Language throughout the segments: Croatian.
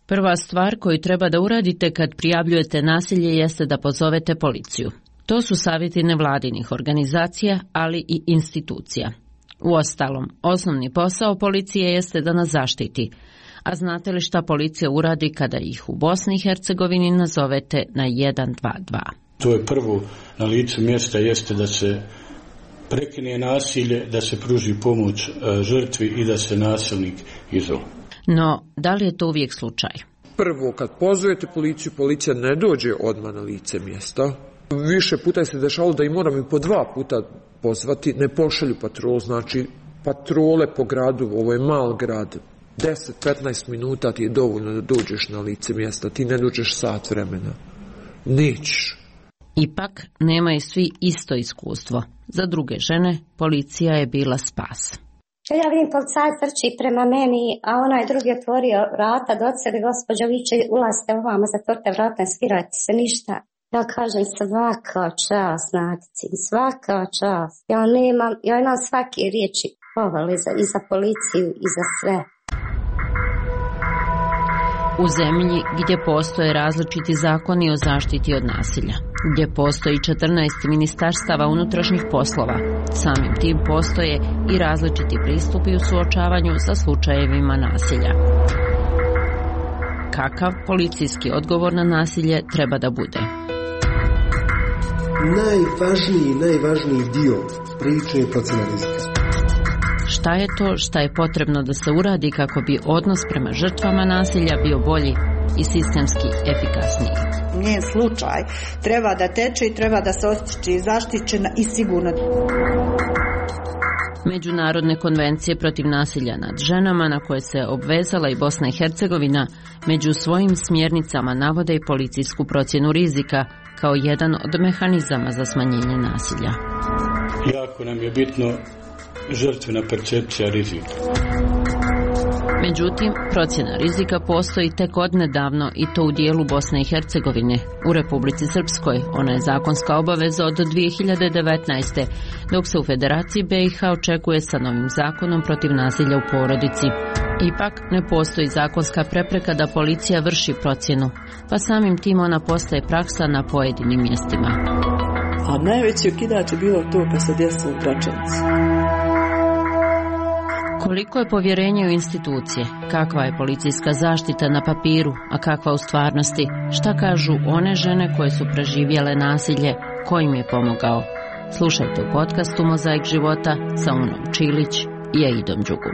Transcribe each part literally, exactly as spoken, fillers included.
Prva stvar koju treba da uradite kad prijavljujete nasilje jeste da pozovete policiju. To su savjeti nevladinih organizacija, ali i institucija. Uostalom, osnovni posao policije jeste da nas zaštiti. A znate li šta policija uradi kada ih u Bosni i Hercegovini nazovete na jedan dva dva? To je prvo na licu mjesta jeste da se prekine nasilje, da se pruži pomoć žrtvi i da se nasilnik izoluje. No, da li je to uvijek slučaj? Prvo, kad pozovete policiju, policija ne dođe odmah na lice mjesta. Više puta se dešalo da i moram i po dva puta pozvati, ne pošalju patrol, znači patrole po gradu, ovo je mal grad, deset do petnaest minuta ti je dovoljno da dođeš na lice mjesta, ti ne dođeš sat vremena, nećeš. Ipak, nemaju svi isto iskustvo. Za druge žene, policija je bila spas. Ja vidim policajac trči prema meni, a onaj drugi otvorio vrata do sebe, gospođo viče, ulazite ovamo, zatvorite vrata, ne skirajte se ništa. Ja kažem svaka čast, Nadici, svaka čast. Ja nemam, ja imam svake riječi pohvale i za policiju i za sve. U zemlji gdje postoje različiti zakoni o zaštiti od nasilja, gdje postoji četrnaest ministarstava unutrašnjih poslova, samim tim postoje i različiti pristupi u suočavanju sa slučajevima nasilja. Kakav policijski odgovor na nasilje treba da bude? Najvažniji, najvažniji dio priče je procjena rizika. Šta je to šta je potrebno da se uradi kako bi odnos prema žrtvama nasilja bio bolji i sistemski efikasniji? Njen slučaj treba da teče i treba da se osjeća zaštićena i sigurna. Međunarodne konvencije protiv nasilja nad ženama na koje se obvezala i Bosna i Hercegovina među svojim smjernicama navode i policijsku procjenu rizika kao jedan od mehanizama za smanjenje nasilja. Jako nam je bitno žrtvena percepcija rizika. Međutim, procjena rizika postoji tek odnedavno i to u dijelu Bosne i Hercegovine. U Republici Srpskoj ona je zakonska obaveza od dvije hiljade devetnaeste. dok se u Federaciji B i H očekuje sa novim zakonom protiv nasilja u porodici. Ipak ne postoji zakonska prepreka da policija vrši procjenu, pa samim tim ona postaje praksa na pojedinim mjestima. A najveći okidač je bilo to kad se desilo u Gračanici. Koliko je povjerenje u institucije, kakva je policijska zaštita na papiru, a kakva u stvarnosti, šta kažu one žene koje su preživjele nasilje, ko im je pomogao? Slušajte u podcastu Mozaik života sa Unom Čilić i Aidom Đugum.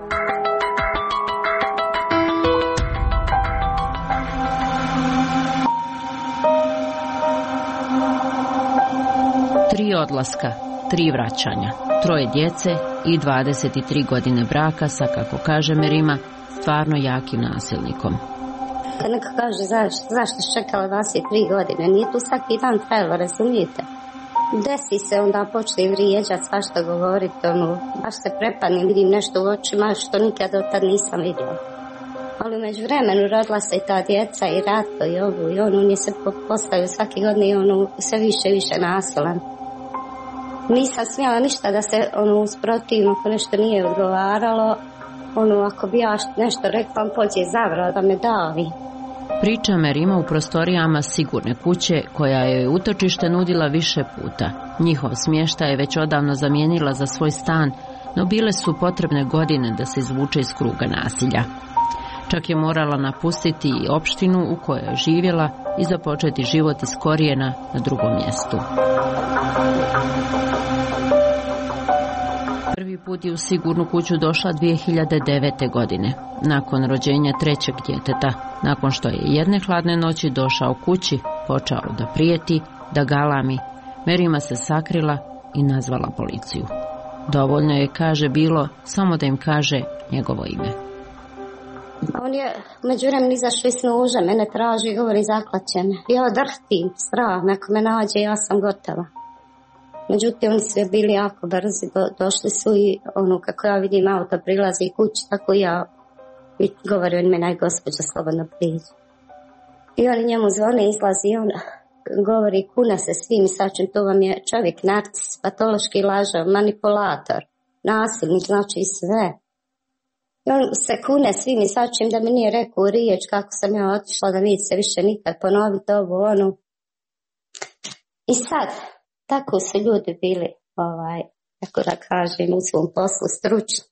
Tri odlaska, tri vraćanja, troje djece i dvadeset tri godine braka sa, kako kaže Merima, stvarno jakim nasilnikom. Kad neko kaže zašto, zašto čekala dvadeset tri godine, nije tu svaki dan trajalo, razumijete? Desi se, onda počne vrijeđati, svašta govoriti, ono, baš se prepadne, vidim nešto u očima što nikad od tad nisam vidjela. Ali umeđu vremenu rodila se i ta djeca i rato i ovu i ono, on je se postavio svake godine i ono, sve više i više nasilan. Nisam smjela ništa da se ono usprotivim ako nešto nije odgovaralo. Ono, ako bi ja nešto rekla, on pođe zavrao da me davi. Priča Merima u prostorijama sigurne kuće koja joj utočište nudila više puta. Njihov smještaj je već odavno zamijenila za svoj stan, no bile su potrebne godine da se izvuče iz kruga nasilja. Čak je morala napustiti i opštinu u kojoj je živjela i započeti život iz korijena na drugom mjestu. Prvi put je u sigurnu kuću došla dvije hiljade devete. godine, nakon rođenja trećeg djeteta, nakon što je jedne hladne noći došao kući, počeo da prijeti, da galami. Merima se sakrila i nazvala policiju. Dovoljno je, kaže, bilo samo da im kaže njegovo ime. On je međuvremenu izašao iz snuža, mene traži i govori zaklaće me. Ja drhtim, strah, neko me nađe, ja sam gotova. Međutim, oni su bili jako brzi, do, došli su i ono, kako ja vidim, auto prilazi kući, tako ja i govori on me, naj gospođa, slobodno priđi. I oni njemu zvone, izlazi i on govori, kuna se svim sačem, to vam je čovjek, narcis, patološki lažav, manipulator, nasilnik, znači sve. I on se kune svim i svačim da mi nije rekao riječ kako sam ja otišla, da neće se više nikad ponoviti ovo, ono. I sad, tako su ljudi bili, ovaj, kako da kažem, u svom poslu stručni.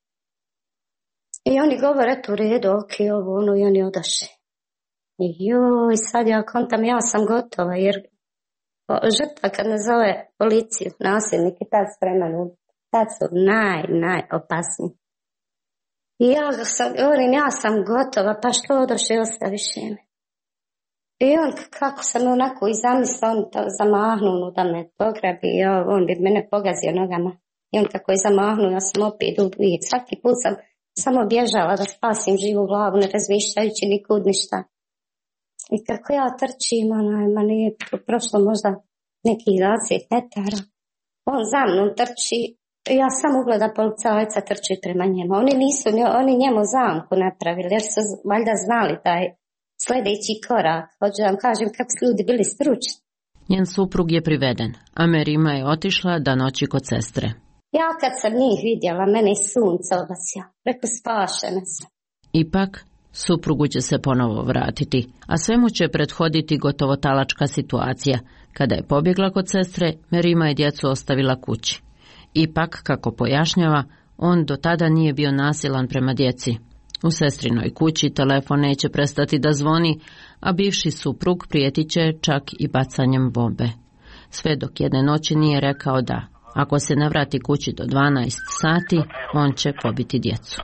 I oni govore, eto u redu, ok, ovo, ono, i oni odaše. I joj, sad ja kontam, ja sam gotova, jer žrtva kad ne zove policiju, nasilnik i tad spreman, tad su naj, najopasniji. I ja sam, govorim, ja sam gotova, pa što odoše i ostaviše me. I on, kako sam onako i zamislio, on to zamahnuo da me pograbi, ja, on bi mene pogazio nogama. I on kako je zamahnuo, ja sam opet uvijek, svaki put sam samo bježala da spasim živu glavu, ne razmišljajući nikud ništa. I kako ja trčim, onaj, ma nije prošlo možda nekih dvadeset metara. On za mnom trči, ja sam ugleda policajca trči prema njemu. Oni nisu, oni njemu zamku napravili, jer su valjda znali taj sljedeći korak. Hoću da vam kažem kako su ljudi bili stručni. Njen suprug je priveden, a Merima je otišla da noći kod sestre. Ja kad sam njih vidjela, mene i sunce obasja. Preko spašene sam. Ipak, suprugu će se ponovo vratiti, a svemu će prethoditi gotovo talačka situacija. Kada je pobjegla kod sestre, Merima je djecu ostavila kući. Ipak, kako pojašnjava, on do tada nije bio nasilan prema djeci. U sestrinoj kući telefon neće prestati da zvoni, a bivši suprug prijetit će čak i bacanjem bombe. Sve dok jedne noći nije rekao da, ako se ne vrati kući do dvanaest sati, on će pobiti djecu.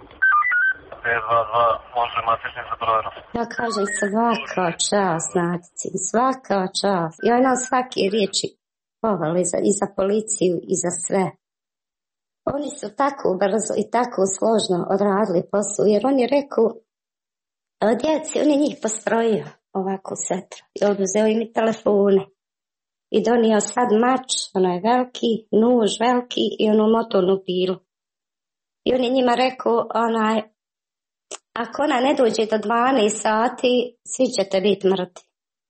Ja kažem svaka čast, znati, svaka čast. Ja imam svake riječi pohvale za, i za policiju i za sve. Oni su tako brzo i tako složno odradili posao, jer on je rekao djeci, on je njih postrojio ovako setro i oduzeo im i telefone. I donio sad mač, ono je veliki, nuž veliki i ono motornu pilu. I on je njima rekao, onaj, ako ona ne dođe do dvanaest sati, svi ćete biti mrtvi.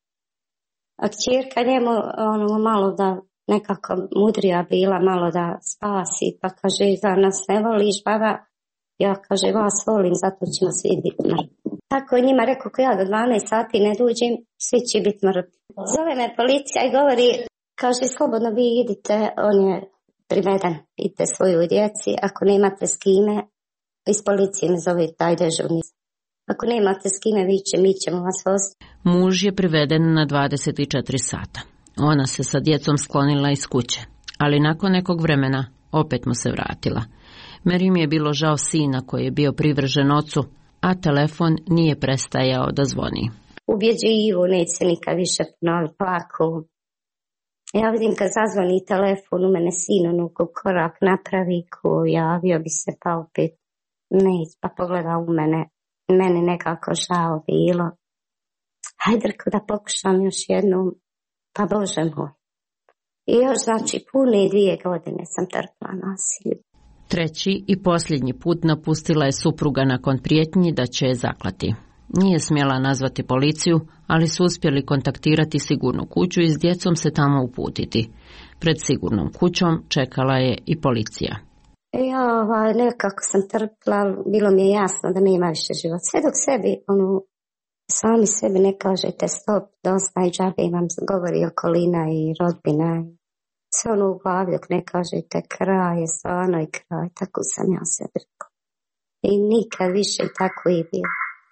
A kćerka njemu ono malo da nekako mudrija bila, malo da spasi, pa kaže, da nas ne voliš, baba, ja kaže, vas volim, zato ćemo svi biti mrtvi. Tako je njima rekao, ako ja do dvanaest sati ne dođem, svi će biti mrtvi. Zove me policija i govori, kaže, slobodno vi idite, on je priveden, idite svoju djeci, ako nemate s kime, iz policije me zove taj dežurni. Ako nemate s kime, vi će, mi ćemo vas voziti. Muž je priveden na dvadeset četiri sata. Ona se sa djecom sklonila iz kuće, ali nakon nekog vremena opet mu se vratila. Merim je bilo žao sina koji je bio privržen ocu, a telefon nije prestajao da zvoni. Ubjeđivo, neće se nikad više ponoviti, plako. Ja vidim kad zazvoni telefon, u mene sin onako korak napravi, ko javio bi se pa opet neće, pa pogleda u mene, mene nekako žao bilo. Hajde da pokušam još jednom, pa Bože moj. I još znači pune dvije godine sam trpila nasilje. Treći i posljednji put napustila je supruga nakon prijetnji da će je zaklati. Nije smjela nazvati policiju, ali su uspjeli kontaktirati sigurnu kuću i s djecom se tamo uputiti. Pred sigurnom kućom čekala je i policija. Ja ovaj, nekako sam trpila, bilo mi je jasno da nema više život. Sve dok sebi, ono, sami sebi ne kažete stop, dosta i džabe vam govori okolina i rodbina. Sve ono u glavi dok ne kažete kraj je stvarno i kraj, tako sam ja sebi rekao. I nikad više i tako i bilo.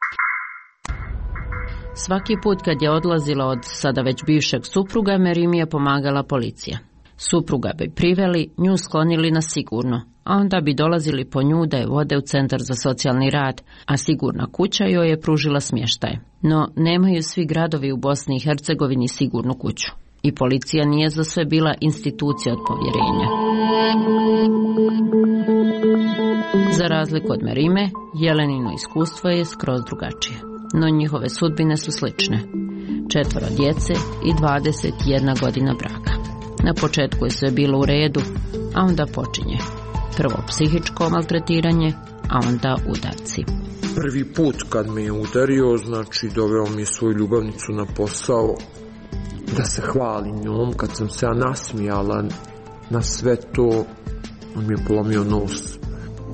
Svaki put kad je odlazila od sada već bivšeg supruga, Merim je pomagala policija. Supruga bi priveli, nju sklonili na sigurno, a onda bi dolazili po nju da je vode u centar za socijalni rad, a sigurna kuća joj je pružila smještaj. No, nemaju svi gradovi u Bosni i Hercegovini sigurnu kuću. I policija nije za sve bila institucija od povjerenja. Za razliku od Merime, Jelenino iskustvo je skroz drugačije. No njihove sudbine su slične. Četvoro djece i dvadeset jedna godina braka. Na početku je sve bilo u redu, a onda počinje. Prvo psihičko maltretiranje, a onda udarci. Prvi put kad me je udario, znači doveo mi je svoju ljubavnicu na posao, da se hvali njom. Kad sam se ja nasmijala na sve to, on mi je polomio nos.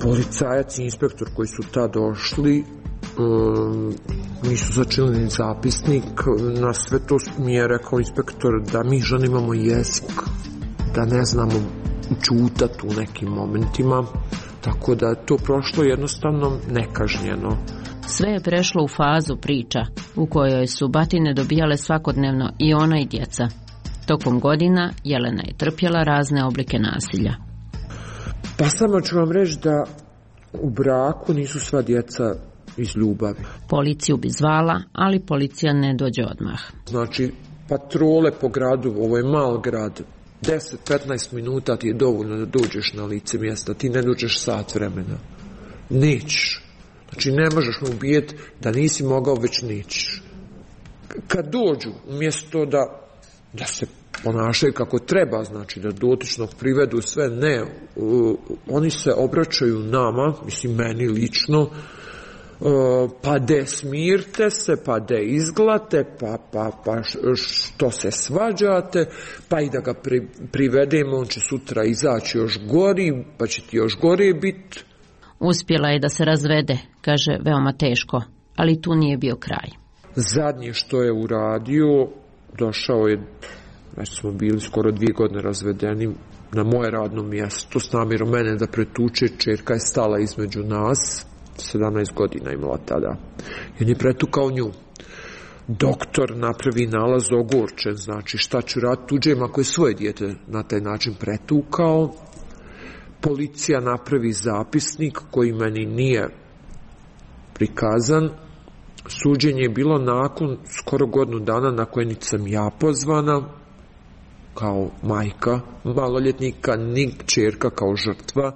policajac i inspektor koji su tad došli um, nisu začeli ni zapisnik. Na sve to mi je rekao inspektor da mi žene imamo jezik, da ne znamo čutati u nekim momentima, tako da je to prošlo jednostavno nekažnjeno. Sve je prešlo u fazu priča u kojoj su batine dobijale svakodnevno i ona i djeca. Tokom godina Jelena je trpjela razne oblike nasilja. Pa samo ću vam reći da u braku nisu sva djeca iz ljubavi. Policiju bi zvala, ali policija ne dođe odmah. Znači, patrole po gradu, ovo je mal grad, deset do petnaest minuta ti je dovoljno da dođeš na lice mjesta, ti ne dođeš sat vremena. Nećeš. Znači, ne možeš mu ubijeti da nisi mogao, već nećeš. Kad dođu, umjesto da, da se ponašaju kako treba, znači da dotičnog privedu sve, ne, uh, oni se obraćaju nama, mislim meni lično, uh, pa de smirte se, pa de izglate, pa, pa, pa što se svađate, pa i da ga pri, privedemo, on će sutra izaći još gori, pa će ti još gore biti. Uspjela je da se razvede, kaže, veoma teško, ali tu nije bio kraj. Zadnje što je uradio, došao je, već smo bili skoro dvije godine razvedeni, na moje radno mjesto s namjerom mene da pretuče. Čerka je stala između nas, sedamnaest godina imala tada, i on je pretukao nju. Doktor napravi nalaz ogorčen, znači šta ću raditi tuđem ako je svoje dijete na taj način pretukao. Policija napravi zapisnik koji meni nije prikazan. Suđenje je bilo nakon skoro godinu dana na koje niti sam ja pozvana kao majka maloljetnika, ni kćerka kao žrtva.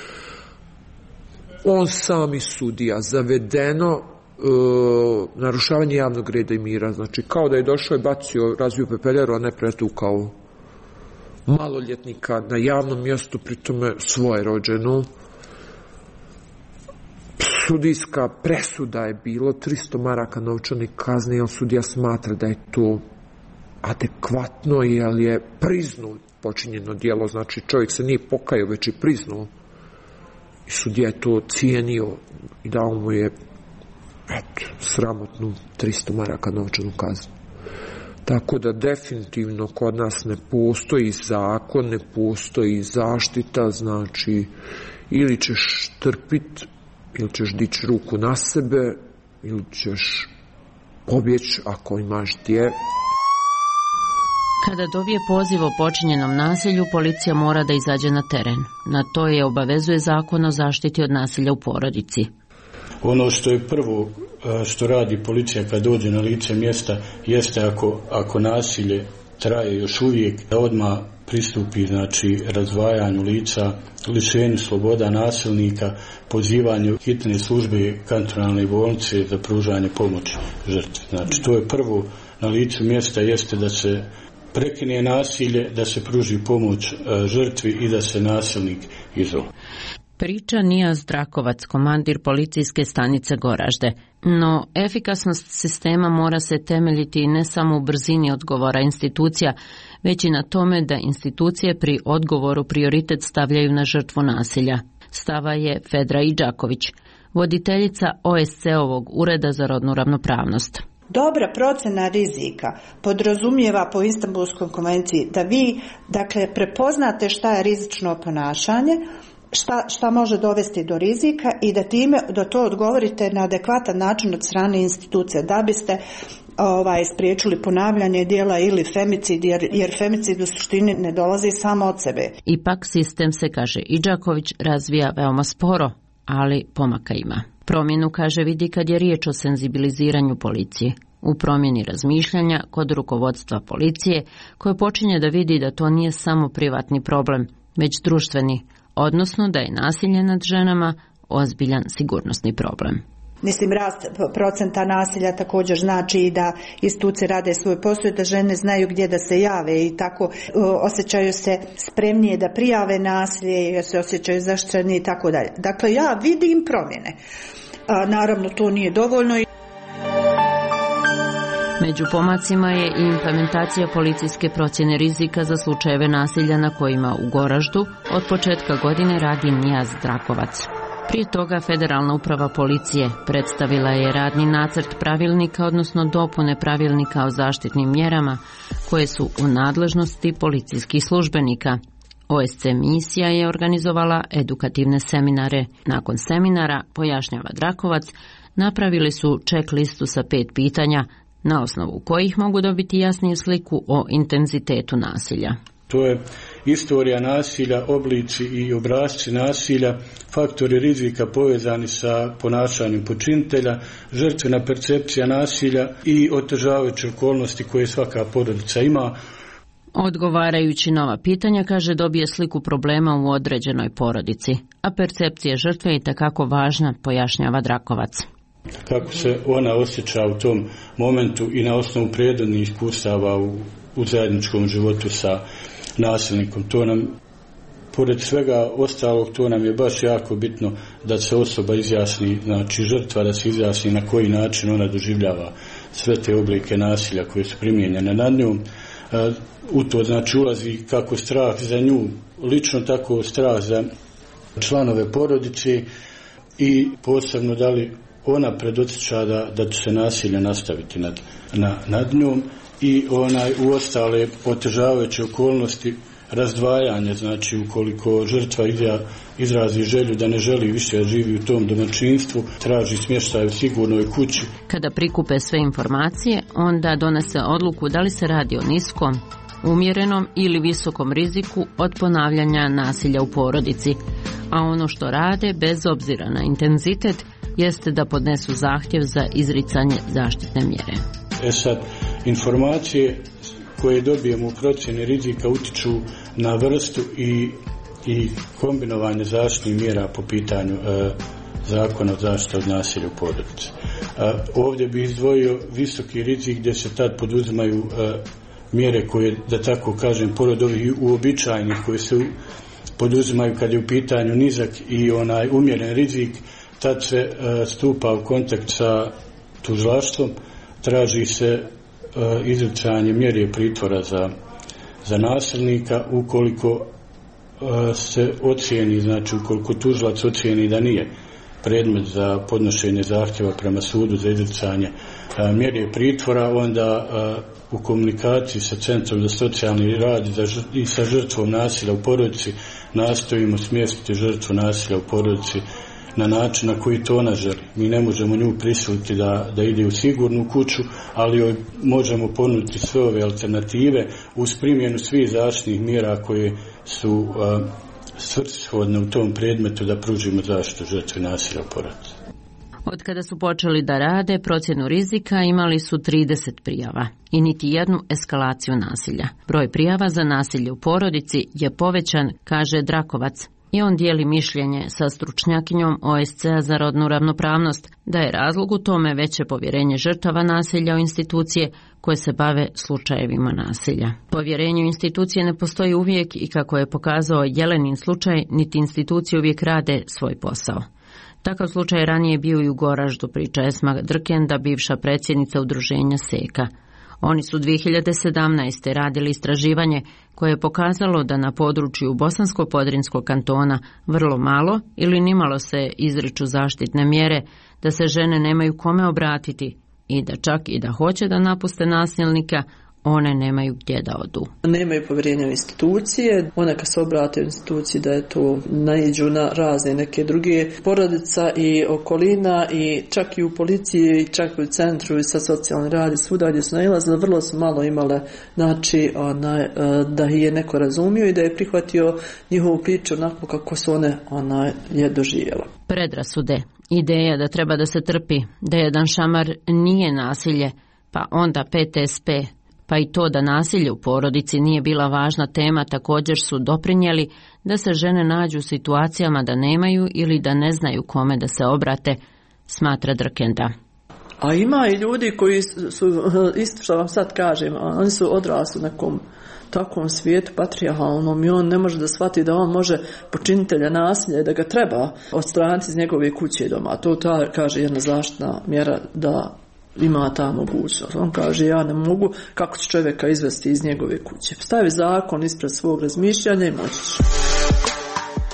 On sam i sudija, zavedeno e, narušavanje javnog reda i mira, znači kao da je došao i bacio, razvio pepeljaru, a ne pretukao maloljetnika na javnom mjestu, pritome svoje rođenu. Sudijska presuda je bilo tristo maraka novčane kazne, jer sudija smatra da je to adekvatno, jer je priznao počinjeno djelo, znači čovjek se nije pokajao, već je priznao. I sudija je to cijenio i dao mu je eto, sramotnu tristo maraka novčanu kaznu. Tako da definitivno kod nas ne postoji zakon, ne postoji zaštita, znači ili ćeš trpiti, ili ćeš dići ruku na sebe, ili ćeš pobjeći ako imaš gdje. Kada dobije poziv o počinjenom nasilju, policija mora da izađe na teren. Na to je obavezuje Zakon o zaštiti od nasilja u porodici. Ono što je prvo što radi policija kad dođe na lice mjesta jeste ako, ako nasilje traje još uvijek, da odmah pristupi znači razdvajanju lica, lišenju sloboda nasilnika, pozivanju hitne službe kantonalne bolnice za pružanje pomoći žrtvi. Znači to je prvo na licu mjesta jeste da se prekine nasilje, da se pruži pomoć žrtvi i da se nasilnik izoluje. Priča Nijaz Drakovac, komandir policijske stanice Goražde. No, efikasnost sistema mora se temeljiti ne samo u brzini odgovora institucija, već i na tome da institucije pri odgovoru prioritet stavljaju na žrtvu nasilja. Stava je Fedra Idžaković, voditeljica O S C-ovog Ureda za rodnu ravnopravnost. Dobra procena rizika podrazumijeva po Istanbulskoj konvenciji da vi, dakle, prepoznate šta je rizično ponašanje, šta, šta može dovesti do rizika i da time da to odgovorite na adekvatan način od strane institucije, da biste ovaj, spriječili ponavljanje djela ili femicid, jer, jer femicid u suštini ne dolazi samo od sebe. Ipak sistem se, kaže Idžaković, razvija veoma sporo, ali pomaka ima. Promjenu, kaže, vidi kad je riječ o senzibiliziranju policije. U promjeni razmišljanja kod rukovodstva policije, koje počinje da vidi da to nije samo privatni problem, već društveni, odnosno da je nasilje nad ženama ozbiljan sigurnosni problem. Mislim, rast procenta nasilja također znači i da institucije rade svoj posao, da žene znaju gdje da se jave i tako osjećaju se spremnije da prijave nasilje, jer se osjećaju zaštićeni i tako dalje. Dakle, ja vidim promjene. A, naravno, to nije dovoljno. Među pomacima je i implementacija policijske procjene rizika za slučajeve nasilja na kojima u Goraždu od početka godine radi Nijaz Drakovac. Prije toga Federalna uprava policije predstavila je radni nacrt pravilnika, odnosno dopune pravilnika o zaštitnim mjerama koje su u nadležnosti policijskih službenika. O S C misija je organizovala edukativne seminare. Nakon seminara, pojašnjava Drakovac, napravili su check listu sa pet pitanja, na osnovu kojih mogu dobiti jasniju sliku o intenzitetu nasilja. To je istorija nasilja, oblici i obrasci nasilja, faktori rizika povezani sa ponašanjem počinitelja, žrtvena percepcija nasilja i otežavajuće okolnosti koje svaka porodica ima. Odgovarajući na ova pitanja, kaže, dobije sliku problema u određenoj porodici, a percepcija žrtve je itekako važna, pojašnjava Drakovac. Kako se ona osjeća u tom momentu i na osnovu prethodnih iskustava u, u zajedničkom životu sa nasilnikom. To nam, pored svega ostalog, to nam je baš jako bitno da se osoba izjasni, znači žrtva da se izjasni na koji način ona doživljava sve te oblike nasilja koje su primijenjene nad njom. U to znači ulazi kako strah za nju, lično tako strah za članove porodice i posebno da li ona predosjeća da, da će se nasilje nastaviti nad, na, nad njom i onaj u ostale otežavajuće okolnosti razdvajanja, znači ukoliko žrtva izrazi želju da ne želi više živi u tom domaćinstvu, traži smještaj u sigurnoj kući. Kada prikupe sve informacije, onda donese odluku da li se radi o niskom, umjerenom ili visokom riziku od ponavljanja nasilja u porodici, a ono što rade, bez obzira na intenzitet, jeste da podnesu zahtjev za izricanje zaštitne mjere. E sad, informacije koje dobijemo u procjeni rizika utiču na vrstu i, i kombinovanje zaštitnih mjera po pitanju e, zakona o zaštiti od nasilja u porodici. E, ovdje bih izdvojio visoki rizik gdje se tad poduzimaju e, mjere koje, da tako kažem, pored ovih uobičajenih koje se poduzimaju kad je u pitanju nizak i onaj umjeren rizik, tad se e, stupa u kontakt sa tužilaštvom, traži se e, izricanje mjere pritvora za, za nasilnika ukoliko e, se ocijeni, znači ukoliko tužilac ocijeni da nije predmet za podnošenje zahtjeva prema sudu za izricanje e, mjere pritvora, onda e, u komunikaciji sa Centrom za socijalni rad i sa žrtvom nasilja u porodici nastojimo smjestiti žrtvu nasilja u porodici na način na koji to ona želi. Mi ne možemo nju prisiliti da, da ide u sigurnu kuću, ali joj možemo ponuditi sve ove alternative uz primjenu svih zaštitnih mjera koje su uh, svrsishodne u tom predmetu da pružimo zaštitu žrtvi nasilja u porodici. Od kada su počeli da rade procjenu rizika, imali su trideset prijava i niti jednu eskalaciju nasilja. Broj prijava za nasilje u porodici je povećan, kaže Drakovac, i on dijeli mišljenje sa stručnjakinjom O S C-a za rodnu ravnopravnost da je razlog u tome veće povjerenje žrtava nasilja u institucije koje se bave slučajevima nasilja. Povjerenje u institucije ne postoji uvijek i kako je pokazao Jelenin slučaj, niti institucije uvijek rade svoj posao. Takav slučaj ranije bio i u Goraždu, priča Esma Drkenda, bivša predsjednica udruženja Seka. Oni su dvije hiljade sedamnaeste. radili istraživanje koje je pokazalo da na području Bosansko-Podrinskog kantona vrlo malo ili nimalo se izriču zaštitne mjere, da se žene nemaju kome obratiti i da čak i da hoće da napuste nasilnika, one nemaju gdje da odu. Nemaju povjerenja u institucije, one kad se obrate u instituciji da je to naiđu na razne neke druge porodica i okolina i čak i u policiji i čak i u centru i sa socijalni rad i svuda gdje su nailazile, vrlo su malo imale, znači onaj, da je neko razumio i da je prihvatio njihovu priču onako kako su one onaj, je doživjela. Predrasude, ideja da treba da se trpi, da jedan šamar nije nasilje, pa onda P T S P, pa i to da nasilje u porodici nije bila važna tema, također su doprinijeli da se žene nađu u situacijama da nemaju ili da ne znaju kome da se obrate, smatra Drkenda. A ima i ljudi koji su, isto što vam sad kažem, oni su odrasli u nekom takvom svijetu patrijarhalnom i on ne može da shvati da on može počinitelja nasilja i da ga treba odstraniti iz njegove kuće i doma. To ta, kaže jedna zaštitna mjera da ima ta mogućnost. On kaže ja ne mogu, kako će čovjeka izvesti iz njegove kuće. Stavi zakon ispred svog razmišljanja i moći će.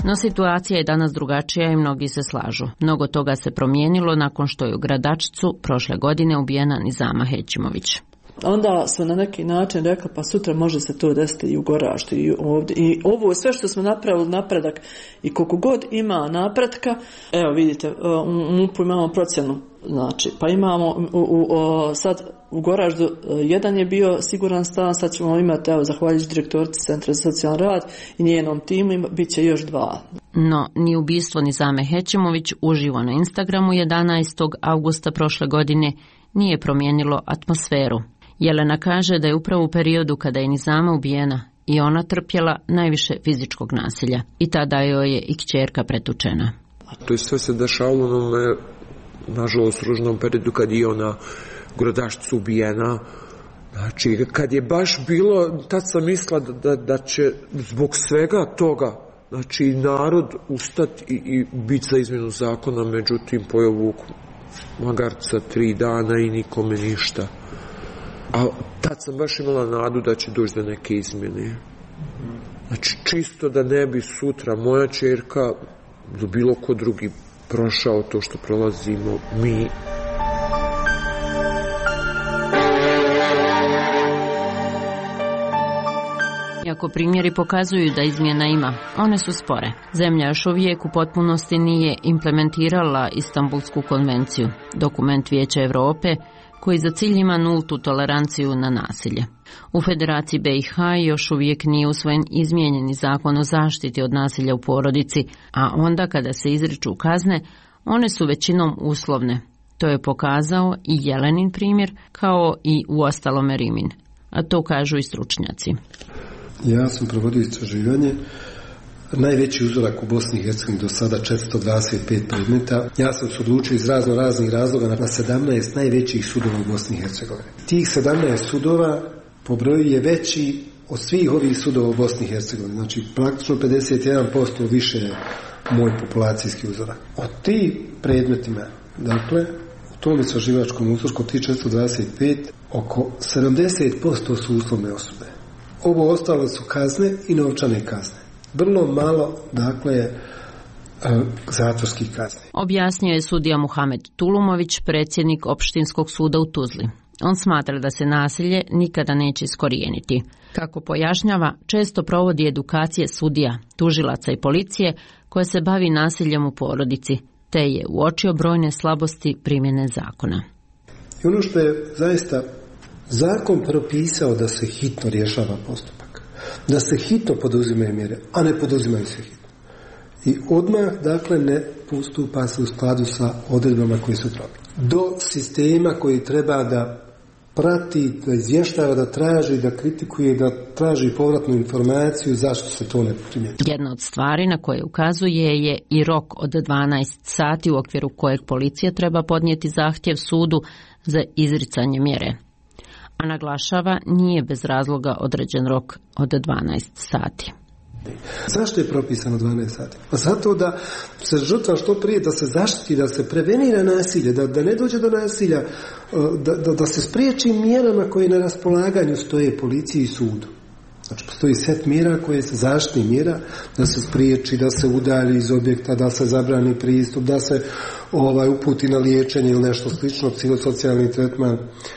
No situacija je danas drugačija i mnogi se slažu. Mnogo toga se promijenilo nakon što je u Gradačcu prošle godine ubijena Nizama Hećimović. Onda su na neki način rekli pa sutra može se to desiti i u Goraždu i ovdje. I ovo sve što smo napravili napredak i koliko god ima napretka, evo vidite, u M U P-u imamo procjenu, znači, pa imamo u, u, u, sad u Goraždu jedan je bio siguran stan, sad ćemo imati, evo, zahvaljujući direktorici Centra za socijalni rad i njenom timu, bit će još dva. No, ni ubistvo Nizame Hećimović uživo na Instagramu jedanaestog avgusta prošle godine nije promijenilo atmosferu. Jelena kaže da je upravo u periodu kada je Nizama ubijena i ona trpjela najviše fizičkog nasilja i tada joj je i kćerka pretučena. To je sve se dešavalo u onome, nažalost, ružnom periodu kad je ona u Gradačcu ubijena. Znači, kad je baš bilo, tad sam mislila da, da će zbog svega toga, znači, narod ustati i, i biti za izmjenu zakona, međutim, pojavu magarca tri dana i nikome ništa. A tad sam baš imala nadu da će doći do neke izmjene. Znači, čisto da ne bi sutra moja ćerka do bilo ko drugi prošao to što prolazimo mi. Iako primjeri pokazuju da izmjena ima, one su spore. Zemlja još uvijek u potpunosti nije implementirala Istanbulsku konvenciju, dokument Vijeća Europe koji za cilj ima nultu toleranciju na nasilje. U Federaciji B i H još uvijek nije usvojen izmijenjeni zakon o zaštiti od nasilja u porodici, a onda kada se izriču kazne, one su većinom uslovne. To je pokazao i Jelenin primjer, kao i u ostalome Rimin, a to kažu i stručnjaci. Ja sam provodio istraživanje. Najveći uzorak u Bosni i Hercegovini do sada četiristo dvadeset pet predmeta. Ja sam se odlučio iz razno raznih razloga na sedamnaest najvećih sudova u Bosni i Hercegovini. Tih sedamnaest sudova po broju je veći od svih ovih sudova u Bosni i Hercegovini. Znači praktično pedeset jedan posto više je moj populacijski uzorak. Od tih predmetima, dakle, u tom istraživačkom uzorku, tih četiristo dvadeset pet, oko sedamdeset posto su uslovne osude. Ovo ostalo su kazne i novčane kazne. Vrlo malo, dakle, zatvorskih kazni. Objasnio je sudija Muhamed Tulumović, predsjednik Opštinskog suda u Tuzli. On smatra da se nasilje nikada neće iskorijeniti. Kako pojašnjava, često provodi edukacije sudija, tužilaca i policije koja se bavi nasiljem u porodici, te je uočio brojne slabosti primjene zakona. I ono što je zaista zakon propisao da se hitno rješava postupak, da se hitno poduzimaju mjere, a ne poduzimaju se hitno. I odmah, dakle, ne postupa se u skladu sa odredbama koje su propisane. Do sistema koji treba da prati, da izvještava, da traži, da kritikuje, da traži povratnu informaciju zašto se to ne primjenjuje. Jedna od stvari na koje ukazuje je i rok od dvanaest sati u okviru kojeg policija treba podnijeti zahtjev sudu za izricanje mjere. A naglašava, nije bez razloga određen rok od dvanaest sati. Zašto je propisano dvanaest sati? Pa zato da se žrtva što prije, da se zaštiti, da se prevenira nasilje, da, da ne dođe do nasilja, da, da, da se spriječi mjerama koje na raspolaganju stoje policiji i sudu. Znači postoji set mjera koje se zaštitnih mjera, da se spriječi, da se udalji iz objekta, da se zabrani pristup, da se ovaj, uputi na liječenje ili nešto slično, psihosocijalni tretman.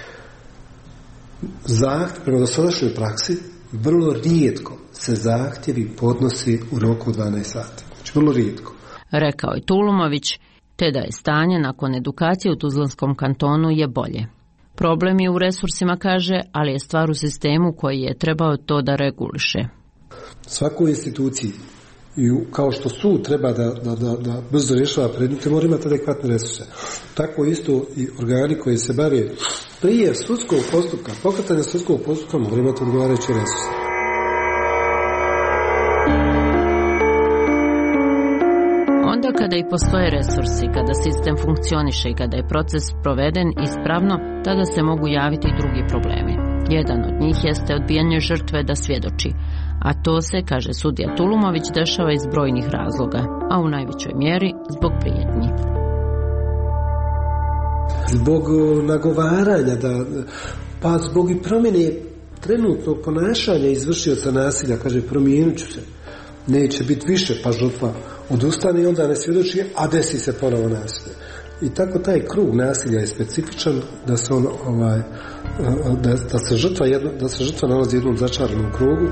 Zahtjev, prema dosadašnjoj praksi, vrlo rijetko se zahtjevi podnosi u roku dvanaest sati. Znači, vrlo rijetko. Rekao je Tulumović, te da je stanje nakon edukacije u Tuzlanskom kantonu je bolje. Problem je u resursima, kaže, ali je stvar u sistemu koji je trebao to da reguliše. Svakoj instituciji, i kao što sud treba da, da, da, da brzo rješava predmete, mora imati adekvatne resurse. Tako isto i organi koji se bave prije sudskog postupka, pokretanja sudskog postupka, mora imati odgovarajuće resurse. Onda kada i postoje resursi, kada sistem funkcioniše i kada je proces proveden ispravno, tada se mogu javiti i drugi problemi. Jedan od njih jeste odbijanje žrtve da svjedoči, a to se, kaže sudija Tulumović, dešava iz brojnih razloga, a u najvećoj mjeri zbog prijetnji. Zbog nagovaranja, da, pa zbog i promjene trenutnog ponašanja izvršioca nasilja, kaže promijenit ću se. neće biti više, pa žrtva odustane i onda ne svjedoči, a desi se ponovo nasilje. I tako taj krug nasilja je specifičan, da se on, ovaj, da, da se žrtva jedno, da se žrtva nalazi u jednom začaranom krugu.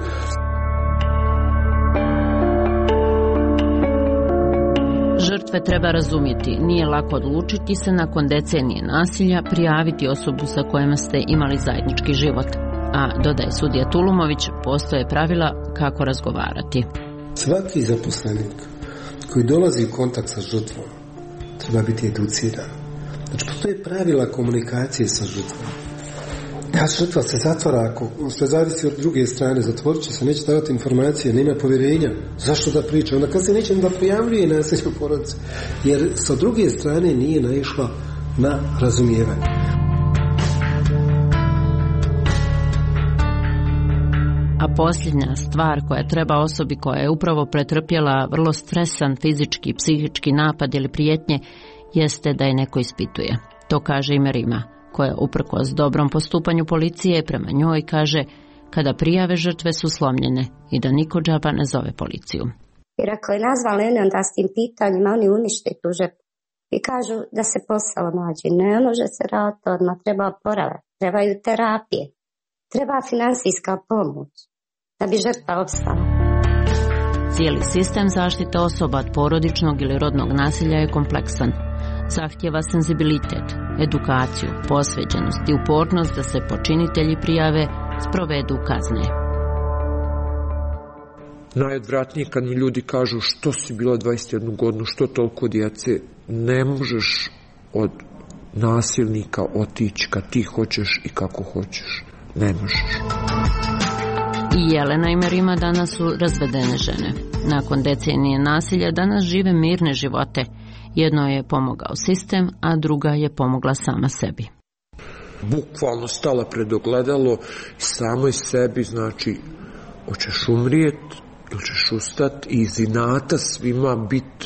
Žrtve treba razumjeti, nije lako odlučiti se nakon decenije nasilja prijaviti osobu sa kojom ste imali zajednički život. A, dodaje sudija Tulumović, postoje pravila kako razgovarati. Svaki zaposlenik koji dolazi u kontakt sa žrtvom treba biti educiran. Znači, postoje pravila komunikacije sa žrtvom. Kad žrtva se zatvara, ako sve zavisi od druge strane, zatvorit će se, neće davati informacije, nema povjerenja, zašto da priča? Onda kad se neće da prijavljuje nasilje u porodici, jer sa druge strane nije naišla na razumijevanje. A posljednja stvar koja treba osobi koja je upravo pretrpjela vrlo stresan fizički i psihički napad ili prijetnje jeste da je neko ispituje. To kaže i Merima, koja uprkos dobrom postupanju policije prema njoj kaže kada prijave žrtve su slomljene i da niko džaba ne zove policiju. Jer ako je nazvali oni onda s tim pitanjima, oni unište tu žrtvu i kažu da se posao nađe. Ne može se raditi odmah, treba oporavak, trebaju terapije, treba finansijska pomoć da bi žrtva opstala. Cijeli sistem zaštite osoba od porodičnog ili rodnog nasilja je kompleksan. Zahtjeva senzibilitet, edukaciju, posvećenost i upornost da se počinitelji prijave, sprovedu kazne. Najodvratnije kad mi ljudi kažu što si bila dvadeset jednu godinu, što toliko djece, ne možeš od nasilnika otići kad ti hoćeš i kako hoćeš. Ne možeš. I Jelena i Merima danas su razvedene žene. Nakon decenije nasilja danas žive mirne živote. Jedno je pomogao sistem, a druga je pomogla sama sebi. Bukvalno stala pred ogledalo i samoj sebi, znači, hoćeš umrijet, hoćeš ustat i iz inata svima bit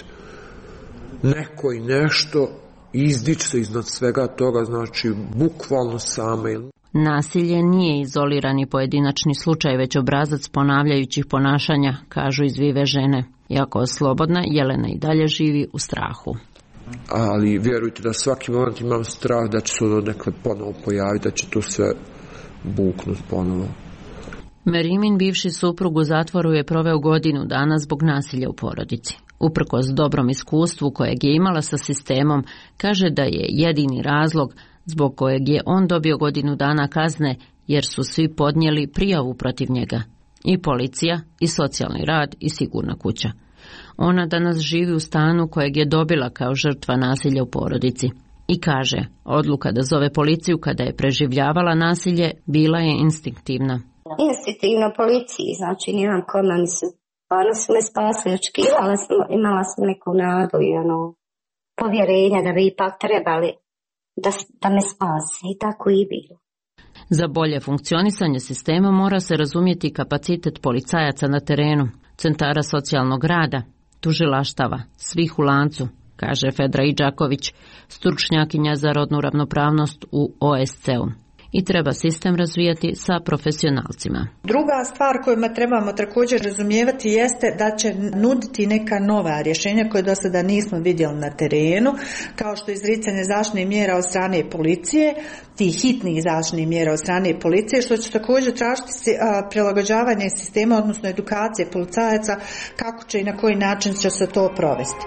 neko i nešto, izdić se iznad svega toga, znači, bukvalno same. Nasilje nije izolirani pojedinačni slučaj, već obrazac ponavljajućih ponašanja, kažu izvive žene. Iako slobodna, Jelena i dalje živi u strahu. Ali vjerujte da svaki moment imam strah da će se ono nekad ponovo pojaviti, da će to sve buknuti ponovo. Merimin bivši suprug u zatvoru je proveo godinu dana zbog nasilja u porodici. Uprkos dobrom iskustvu kojeg je imala sa sistemom, kaže da je jedini razlog zbog kojeg je on dobio godinu dana kazne, jer su svi podnijeli prijavu protiv njega. I policija, i socijalni rad, i sigurna kuća. Ona danas živi u stanu kojeg je dobila kao žrtva nasilja u porodici. I kaže, odluka da zove policiju kada je preživljavala nasilje bila je instinktivna. Instinktivno policiji, znači nijem kome mi su, ono su me spasili, očekivala sam, imala sam neku nadu i ono, povjerenja da bi ipak trebali da, da me spase i tako i bilo. Za bolje funkcionisanje sistema mora se razumjeti kapacitet policajaca na terenu, centara socijalnog rada, tužilaštava, svih u lancu, kaže Fedra Idžaković, stručnjakinja za rodnu ravnopravnost u O S C-u. I treba sistem razvijati sa profesionalcima. Druga stvar koju trebamo također razumijevati jeste da će nuditi neka nova rješenja koje do sada nismo vidjeli na terenu, kao što je izricanje zaštitnih mjera od strane policije, tih hitnih zaštitnih mjera od strane policije, što će također tražiti prilagođavanje sistema, odnosno edukacije policajaca, kako će i na koji način će se to provesti.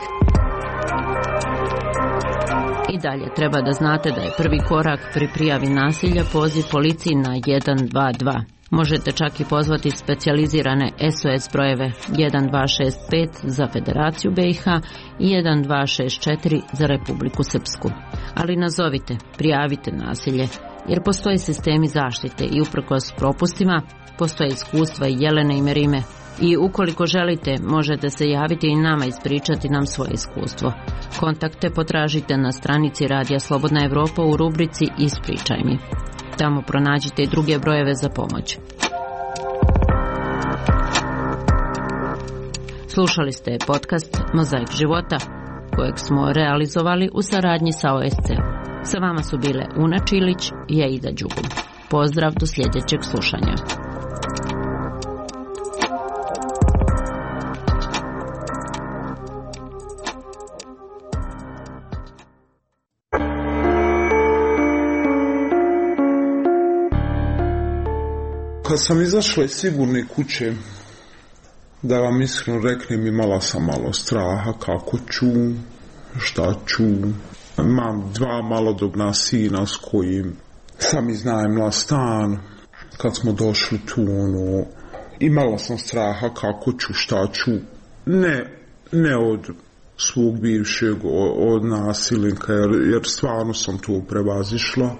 I dalje treba da znate da je prvi korak pri prijavi nasilja poziv policiji na jedan dva dva. Možete čak i pozvati specijalizirane S O S brojeve jedan dva šest pet za Federaciju B i H i jedan dva šest četiri za Republiku Srpsku. Ali nazovite, prijavite nasilje, jer postoje sistemi zaštite i uprkos propustima postoje iskustva i Jelene i Merime. I ukoliko želite, možete se javiti i nama ispričati nam svoje iskustvo. Kontakte potražite na stranici Radija Slobodna Evropa u rubrici Ispričaj mi. Tamo pronađite i druge brojeve za pomoć. Slušali ste podcast Mozaik života, kojeg smo realizovali u saradnji sa O S C-om. Sa vama su bile Una Čilić i Aida Đugum. Pozdrav do sljedećeg slušanja. Kad sam izašla iz sigurne kuće, da vam iskreno reknem, imala sam malo straha kako ću, šta ću. Imam dva malodobna sina s kojim sam iznajmila stan. Kad smo došli tu, ono, imala sam straha kako ću, šta ću. Ne, ne od svog bivšeg, od nasilnika, jer, jer stvarno sam to prevazišla.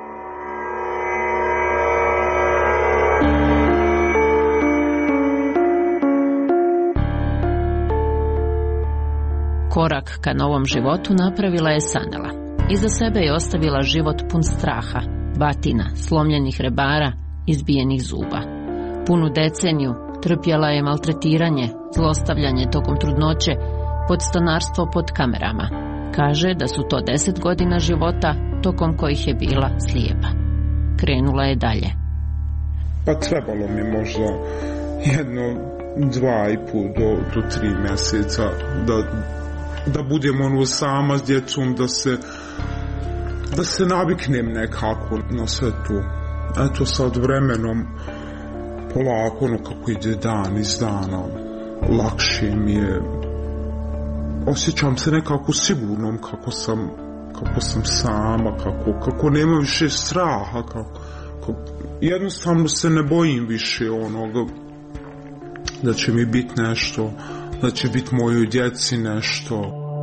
Korak ka novom životu napravila je Sanela. Iza sebe je ostavila život pun straha, batina, slomljenih rebara, izbijenih zuba. Punu deceniju trpjela je maltretiranje, zlostavljanje tokom trudnoće, podstanarstvo pod kamerama. Kaže da su to deset godina života tokom kojih je bila slijepa. Krenula je dalje. Pa trebalo mi možda jedno, dva i pol do, do tri mjeseca da, da budem ono sama s djecom, da se, da se naviknem nekako na sve to. Eto sad vremenom polako, ono kako ide dan iz dana, lakše mi je. Osjećam se nekako sigurnom kako sam, kako sam sama, kako, kako nema više straha, kako, kako, jednostavno se ne bojim više onoga da će mi biti nešto, da će biti mojoj djeci nešto.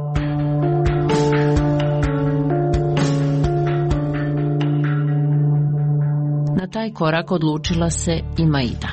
Na taj korak odlučila se i Maida.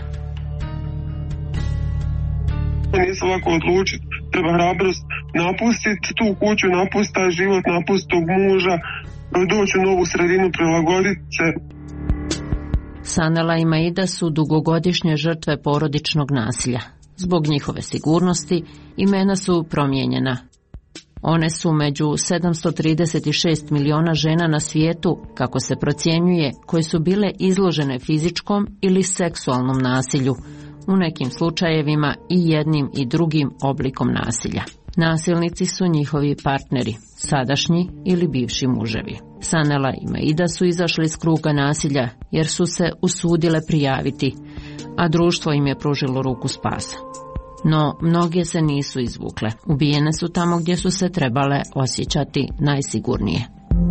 Nisam lako odlučiti, treba hrabrost napustiti tu kuću, napustiti taj život, napustiti tog muža, doći u novu sredinu, prilagoditi se. Sanela i Maida su dugogodišnje žrtve porodičnog nasilja. Zbog njihove sigurnosti imena su promijenjena. One su među sedamsto trideset šest miliona žena na svijetu, kako se procjenjuje, koje su bile izložene fizičkom ili seksualnom nasilju, u nekim slučajevima i jednim i drugim oblikom nasilja. Nasilnici su njihovi partneri, sadašnji ili bivši muževi. Sanela i Maida su izašli iz kruga nasilja jer su se usudile prijaviti, a društvo im je pružilo ruku spasa. No, mnoge se nisu izvukle. Ubijene su tamo gdje su se trebale osjećati najsigurnije.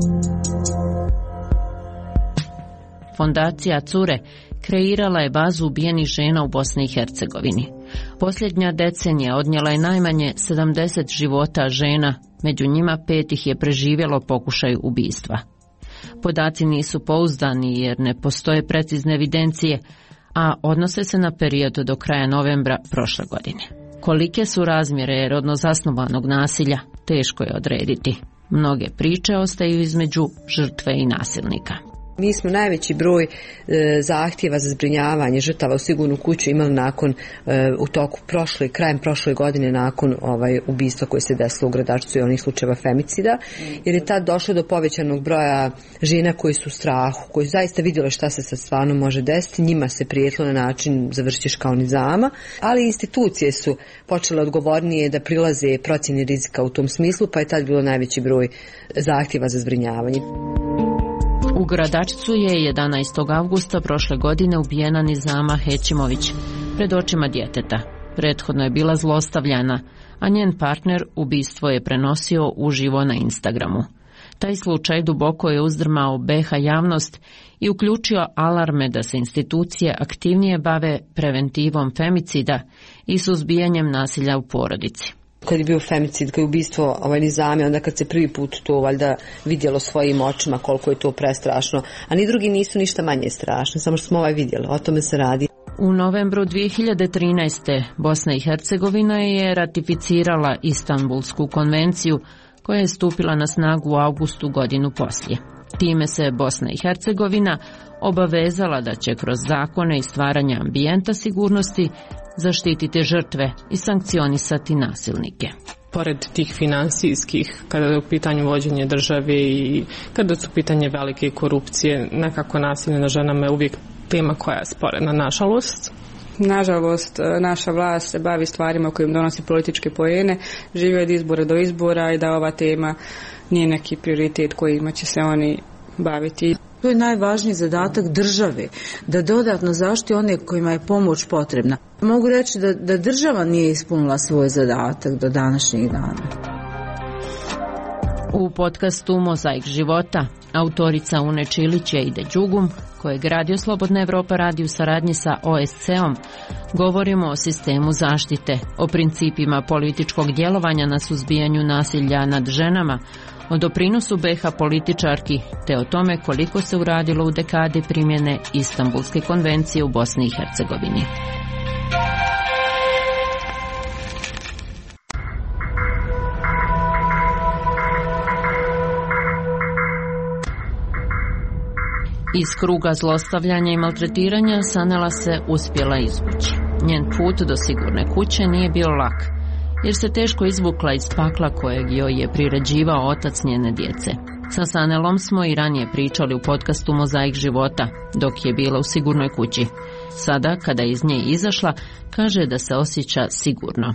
Fondacija Cure kreirala je bazu ubijenih žena u Bosni i Hercegovini. Posljednja decenija odnijela je najmanje sedamdeset života žena, među njima pet ih je preživjelo pokušaj ubistva. Podaci nisu pouzdani jer ne postoje precizne evidencije, a odnose se na period do kraja novembra prošle godine. Kolike su razmjere rodno zasnovanog nasilja, teško je odrediti. Mnoge priče ostaju između žrtve i nasilnika. Mi smo najveći broj e, zahtjeva za zbrinjavanje žrtava u sigurnu kuću imali nakon e, u toku prošle, krajem prošle godine nakon ovaj ubistva koje se desilo u Gradačcu i onih slučajeva femicida, jer je tad došlo do povećanog broja žena koji su u strahu, koji su zaista vidjeli šta se sad stvarno može desiti, njima se prijetilo na način završiš kao nizama, ali institucije su počele odgovornije da prilaze procjeni rizika u tom smislu, pa je tad bilo najveći broj zahtjeva za zbrinjavanje. U Gradačcu je jedanaestog avgusta prošle godine ubijena Nizama Hećimović pred očima djeteta. Prethodno je bila zlostavljana, a njen partner ubistvo je prenosio uživo na Instagramu. Taj slučaj duboko je uzdrmao B iH javnost i uključio alarme da se institucije aktivnije bave preventivom femicida i suzbijanjem nasilja u porodici. Kad je bio femicid, kad je ubistvo ovaj Nizame, onda kad se prvi put to valjda vidjelo svojim očima koliko je to prestrašno, a ni drugi nisu ništa manje strašni, samo što smo ovaj vidjeli, o tome se radi. U novembru dvije hiljade trinaeste. Bosna i Hercegovina je ratificirala Istanbulsku konvenciju koja je stupila na snagu u avgustu godinu poslije. Time se Bosna i Hercegovina obavezala da će kroz zakone i stvaranje ambijenta sigurnosti zaštititi žrtve i sankcionisati nasilnike. Pored tih finansijskih, kada je u pitanju vođenje države i kada su pitanje velike korupcije, nekako nasilje na ženama je uvijek tema koja je sporedna, nažalost. Nažalost, naša vlast se bavi stvarima kojim donosi političke poene, živi od izbora do izbora i da ova tema nije neki prioritet kojima će se oni baviti. To je najvažniji zadatak države, da dodatno zaštiti one kojima je pomoć potrebna. Mogu reći da, da država nije ispunila svoj zadatak do današnjeg dana. U podcastu Mozaik života autorica Une Čilić i Ide Đugum, kojeg Radio Slobodna Evropa radi u saradnji sa O S C-om, govorimo o sistemu zaštite, o principima političkog djelovanja na suzbijanju nasilja nad ženama, o doprinosu B H političarki, te o tome koliko se uradilo u dekadi primjene Istanbulske konvencije u Bosni i Hercegovini. Iz kruga zlostavljanja i maltretiranja Sanela se uspjela izvući. Njen put do sigurne kuće nije bio lak, jer se teško izvukla iz pakla kojeg joj je priređivao otac njene djece. Sa Sanelom smo i ranije pričali u podcastu Mozaik života, dok je bila u sigurnoj kući. Sada, kada je iz nje izašla, kaže da se osjeća sigurno.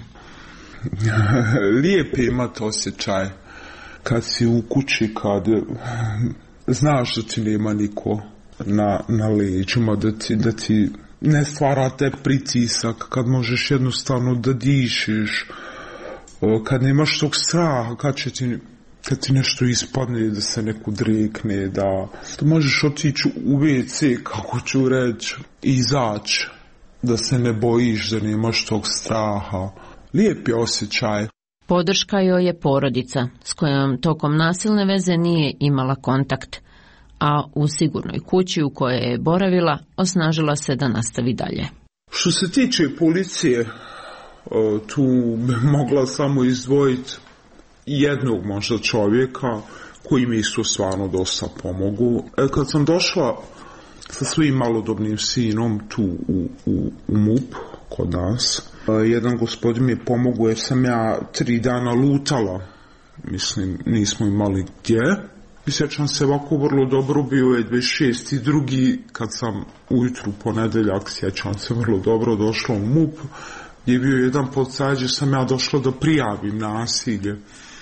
Lijep je imati osjećaj kad si u kući, kad znaš da ti nema niko na, na leđima, da ti, da ti ne stvara te pritisak, kad možeš jednostavno da dišiš, kad nemaš tog straha, kad će ti, kad ti nešto ispadne, da se neko drekne, da, da možeš otići u ve ce, kako ću reći, i izaći, da se ne bojiš, da nemaš tog straha. Lijep je osjećaj. Podrška joj je porodica, s kojom tokom nasilne veze nije imala kontakt, a u sigurnoj kući u kojoj je boravila osnažila se da nastavi dalje. Što se tiče policije, tu bi mogla samo izdvojiti jednog možda čovjeka koji mi isto stvarno dosta pomogu. Kad sam došla sa svojim malodobnim sinom tu u, u, u M U P kod nas, jedan gospodin mi je pomogao jer sam ja tri dana lutala. Mislim, nismo imali gdje. I sjećam se ovako vrlo dobro, bio je dvadeset šesti drugi kad sam ujutru ponedeljak, sjećam se vrlo dobro, došla u M U P, gdje je bio jedan policaj, gdje sam ja došla da prijavim nasilje.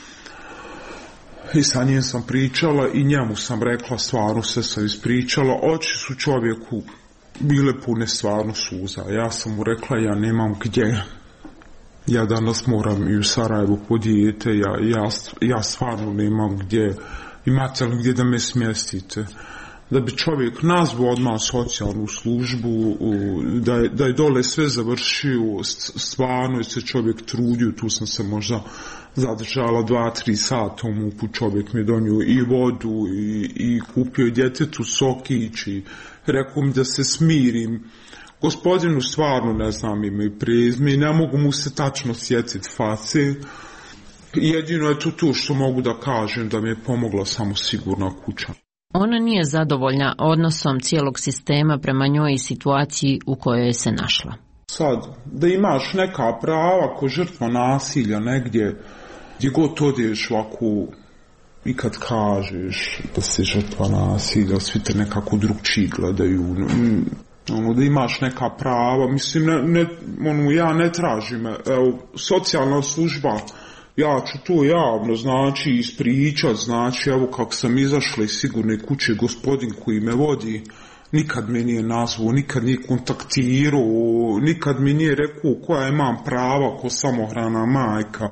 I sa njim sam pričala i njemu sam rekla, stvarno se sam ispričala, oči su čovjeku bile pune stvarno suza. Ja sam mu rekla, ja nemam gdje. Ja danas moram i u Sarajevo po dijete, ja, ja, ja stvarno nemam gdje. Imate li gdje da me smjestite? Da bi čovjek nazvao odmah socijalnu službu, da je, da je dole sve završio, stvarno je se čovjek trudio, tu sam se možda zadržala dva, tri sata u M U P-u, čovjek mi donio i vodu i, i kupio je djetetu sokić i rekao mi da se smirim. Gospodinu stvarno ne znam ime i prezime i ne mogu mu se tačno sjetiti face. Jedino je to to što mogu da kažem, da mi je pomogla samo sigurna kuća. Ona nije zadovoljna odnosom cijelog sistema prema njoj i situaciji u kojoj se našla. Sad, da imaš neka prava ko žrtva nasilja negdje, gdje god odeš ovako i kad kažeš da si žrtva nasilja, svi te nekako drugčiji gledaju. Ono, da imaš neka prava, mislim, ne, ne, ono, ja ne tražim, evo, socijalna služba, ja ću to javno, znači, ispričat, znači, evo kako sam izašla iz sigurne kuće, gospodin koji me vodi, nikad me nije nazvao, nikad nije kontaktirao, nikad mi nije rekao koja imam prava ko samohrana majka.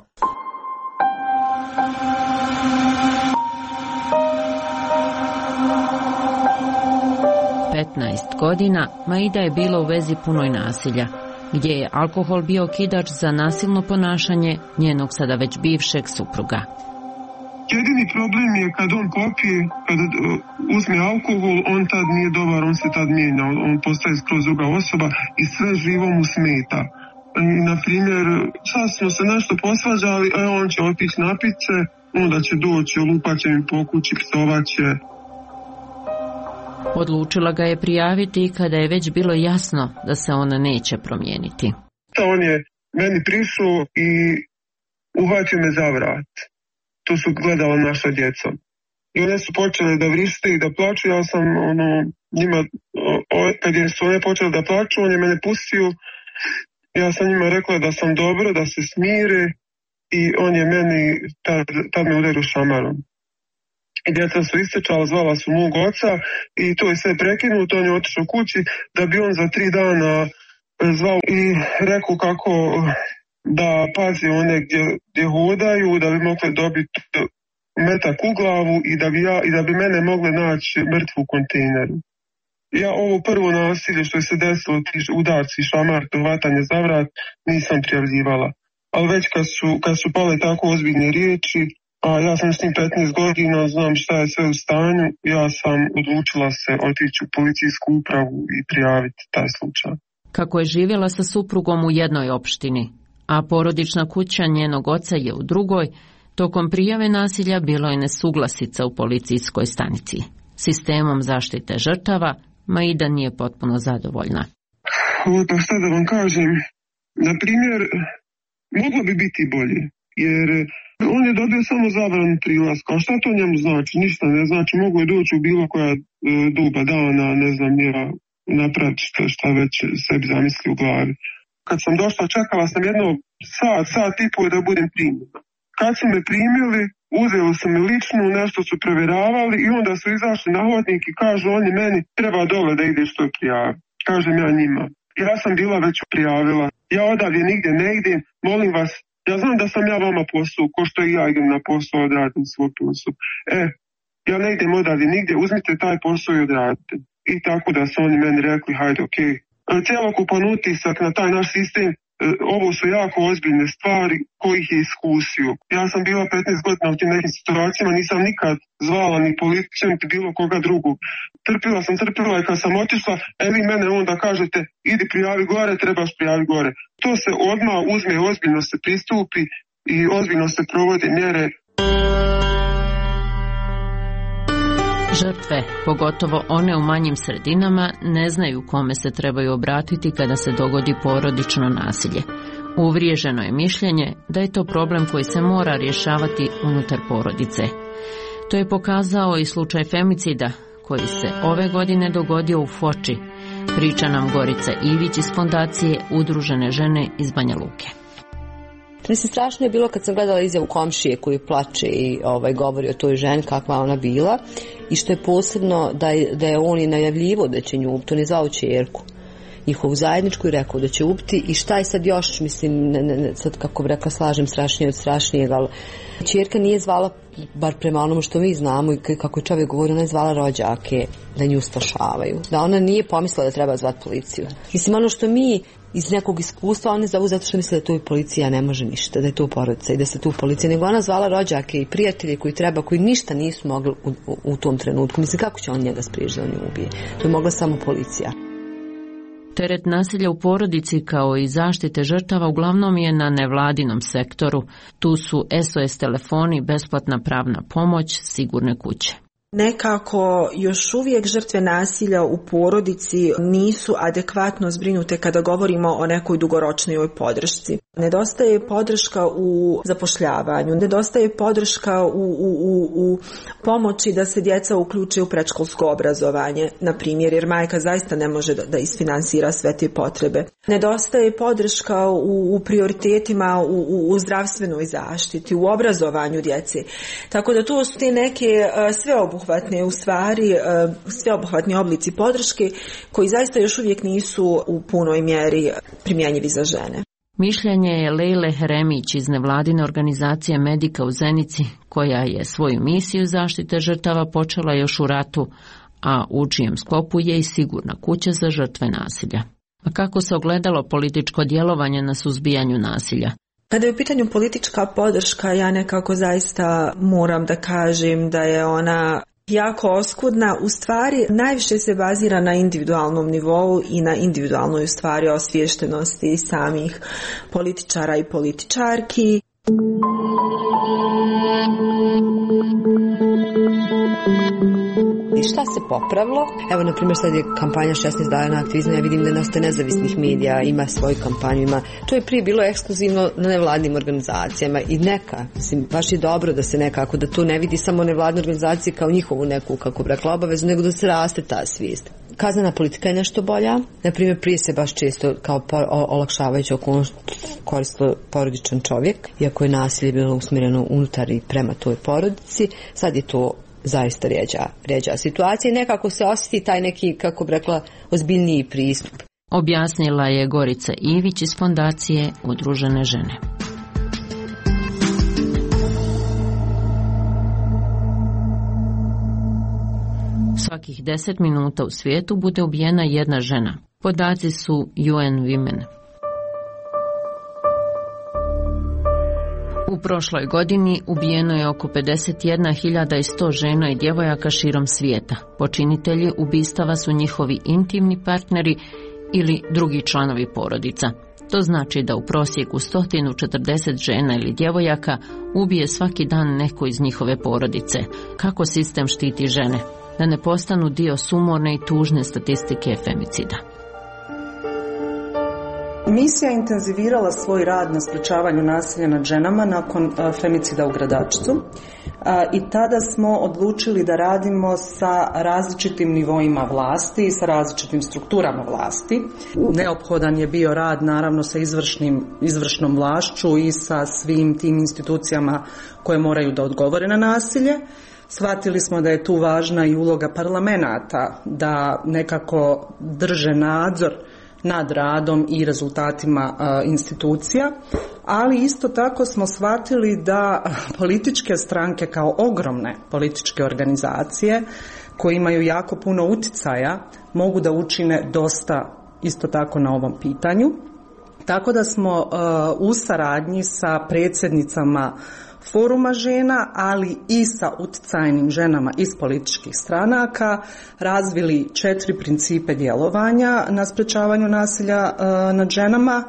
petnaest godina Maida je bila u vezi punoj nasilja, gdje je alkohol bio okidač za nasilno ponašanje njenog sada već bivšeg supruga. Jedini problem je kad on popije, kad uzme alkohol, on tad nije dobar, on se tad mijenja, on postaje skroz druga osoba i sve živo mu smeta. I, na primjer, sad smo se nešto posvađali, a on će otići napit se, onda će doći, olupaće mi po kući, psovaće. Odlučila ga je prijaviti kada je već bilo jasno da se ona neće promijeniti. On je meni prišao i uhvatio me za vrat. Tu su gledala naša djeca. I one su počele da vrište i da plaču. Ja sam ono, njima, o, kad je su one počele da plaču, on je mene pustio. Ja sam njima rekla da sam dobro, da se smire i on je meni tad, tad me udario šamarom. i djeca su ističala, zvala su mog oca i to je sve prekinuto, on je otišao kući da bi on za tri dana zvao i rekao kako da pazi one gdje, gdje hodaju, da bi mogli dobiti metak u glavu i da bi, ja, i da bi mene mogle naći mrtvu u kontejneru. Ja ovo prvo nasilje što je se desilo, ti udarci, šamar, hvatanje za vrat, nisam prijavljivala. Ali već kad su, kad su pale tako ozbiljne riječi, a ja sam s njim petnaest godina, znam šta je sve u stanju, ja sam odlučila se otići u policijsku upravu i prijaviti taj slučaj. Kako je živjela sa suprugom u jednoj opštini, a porodična kuća njenog oca je u drugoj, tokom prijave nasilja bilo je nesuglasica u policijskoj stanici. Sistemom zaštite žrtava Maida nije potpuno zadovoljna. Ovo pa šta da vam kažem, na primjer, moglo bi biti bolje, jer on je dobio samo zabranu prilaska, a šta to njemu znači? Ništa ne znači, mogu je doći u bilo koja e, doba dana, ne znam, ja napraviti šta, šta već sebi zamisli u glavi. Kad sam došla, čekala sam jedno sat, sat i pol da budem primljena. Kad su me primili, uzeli su me ličnu, nešto su provjeravali i onda su izašli na hodnik i kažu oni meni treba dole da ideš to prijavi. Kažem ja njima. Ja sam bila već prijavila. Ja odavdje nigdje ne idem, molim vas, ja znam da sam ja vama posao, ko što i ja idem na posao, odradim svoj posao. E, ja ne idem odavdje nigdje, uzmite taj posao i odradite. I tako da su oni meni rekli, hajde, okej. Okay. Cijelokupan utisak na taj naš sistem, ovo su jako ozbiljne stvari kojih je iskusio. Ja sam bila petnaest godina u tim nekim situacijama, nisam nikad zvala ni policiju, ni bilo koga drugog. Trpila sam, trpila i kad sam otišla, e vi mene onda kažete, idi prijavi gore, trebaš prijavi gore. To se odmah uzme, ozbiljno se pristupi i ozbiljno se provode mjere. Žrtve, pogotovo one u manjim sredinama, ne znaju kome se trebaju obratiti kada se dogodi porodično nasilje. Uvriježeno je mišljenje da je to problem koji se mora rješavati unutar porodice. To je pokazao i slučaj femicida koji se ove godine dogodio u Foči, priča nam Gorica Ivić iz fondacije Udružene žene iz Banja Luke. Mislim, strašno je bilo kad sam gledala izjavu komšije koji plače i ovaj, govori o toj ženi kakva ona bila i što je posebno da je, da je on i najavljivo da će nju ubiti, on je zvao ćerku njihovu zajedničku i rekao da će ubiti i šta je sad još, mislim, ne, ne, sad kako bi rekla slažem strašnije od strašnijeg, ali ćerka nije zvala, bar prema onomu što mi znamo i kako je čovjek govori, ona je zvala rođake da nju spašavaju, da ona nije pomislila da treba zvati policiju. Mislim, ono što mi iz nekog iskustva, oni zovu zato što misle da tu i policija ne može ništa, da je tu porodica i da se tu policija, nego ona zvala rođake i prijatelje koji treba, koji ništa nisu mogli u, u, u tom trenutku. Mislim, kako će on njega spriječiti da on nju ubije? To je mogla samo policija. Teret nasilja u porodici kao i zaštite žrtava uglavnom je na nevladinom sektoru. Tu su S O S telefoni, besplatna pravna pomoć, sigurne kuće. Nekako još uvijek žrtve nasilja u porodici nisu adekvatno zbrinute kada govorimo o nekoj dugoročnoj podršci. Nedostaje podrška u zapošljavanju, nedostaje podrška u, u, u, u pomoći da se djeca uključe u predškolsko obrazovanje, na primjer, jer majka zaista ne može da, da isfinansira sve te potrebe. Nedostaje podrška u, u prioritetima u, u, u zdravstvenoj zaštiti, u obrazovanju djece. Tako da to su te neke uh, sveobuhvatne, u stvari uh, sveobuhvatni oblici podrške koji zaista još uvijek nisu u punoj mjeri primjenjivi za žene. Mišljenje je Lejle Heremić iz nevladine organizacije Medika u Zenici, koja je svoju misiju zaštite žrtava počela još u ratu, a u čijem sklopu je i sigurna kuća za žrtve nasilja. A kako se ogledalo političko djelovanje na suzbijanju nasilja? Kada je u pitanju politička podrška, ja nekako zaista moram da kažem da je ona jako oskudna, u stvari najviše se bazira na individualnom nivou i na individualnoj u stvari osviještenosti samih političara i političarki. I šta se popravilo? Evo, na primjer, sad je kampanja šesnaest dana aktivizma, ja vidim da nastaje nezavisnih medija, ima svoju kampanju, ima. To je prije bilo ekskluzivno na nevladnim organizacijama i neka, mislim, baš je dobro da se nekako, da to ne vidi samo nevladne organizacije kao njihovu neku, kako bi rekla, obavezu, nego da se raste ta svijest. Kaznena politika je nešto bolja. Na primjer, prije se baš često kao olakšavajuća okolnost koristilo porodičan čovjek, iako je nasilje bilo usmjereno unutar i prema toj porodici. Sad je to zaista rjeđa, rjeđa situacija i nekako se osjeti taj neki, kako bi rekla, ozbiljniji pristup. Objasnila je Gorica Ivić iz Fondacije Udružene žene. Svakih deset minuta u svijetu bude ubijena jedna žena. Podaci su U N Women. U prošloj godini ubijeno je oko pedeset jedna hiljada sto žena i djevojaka širom svijeta. Počinitelji ubistava su njihovi intimni partneri ili drugi članovi porodica. To znači da u prosjeku sto četrdeset žena ili djevojaka ubije svaki dan neko iz njihove porodice. Kako sistem štiti žene? Da ne postanu dio sumorne i tužne statistike femicida. Misija je intenzivirala svoj rad na sprečavanju nasilja nad ženama nakon femicida u Gradačcu i tada smo odlučili da radimo sa različitim nivoima vlasti i sa različitim strukturama vlasti. Neophodan je bio rad naravno sa izvršnim, izvršnom vlašću i sa svim tim institucijama koje moraju da odgovore na nasilje. Shvatili smo da je tu važna i uloga parlamenata da nekako drže nadzor nad radom i rezultatima a, institucija, ali isto tako smo shvatili da političke stranke kao ogromne političke organizacije koje imaju jako puno uticaja mogu da učine dosta isto tako na ovom pitanju. Tako da smo a, u saradnji sa predsjednicama Foruma žena, ali i sa utjecajnim ženama iz političkih stranaka razvili četiri principe djelovanja na sprečavanju nasilja nad ženama,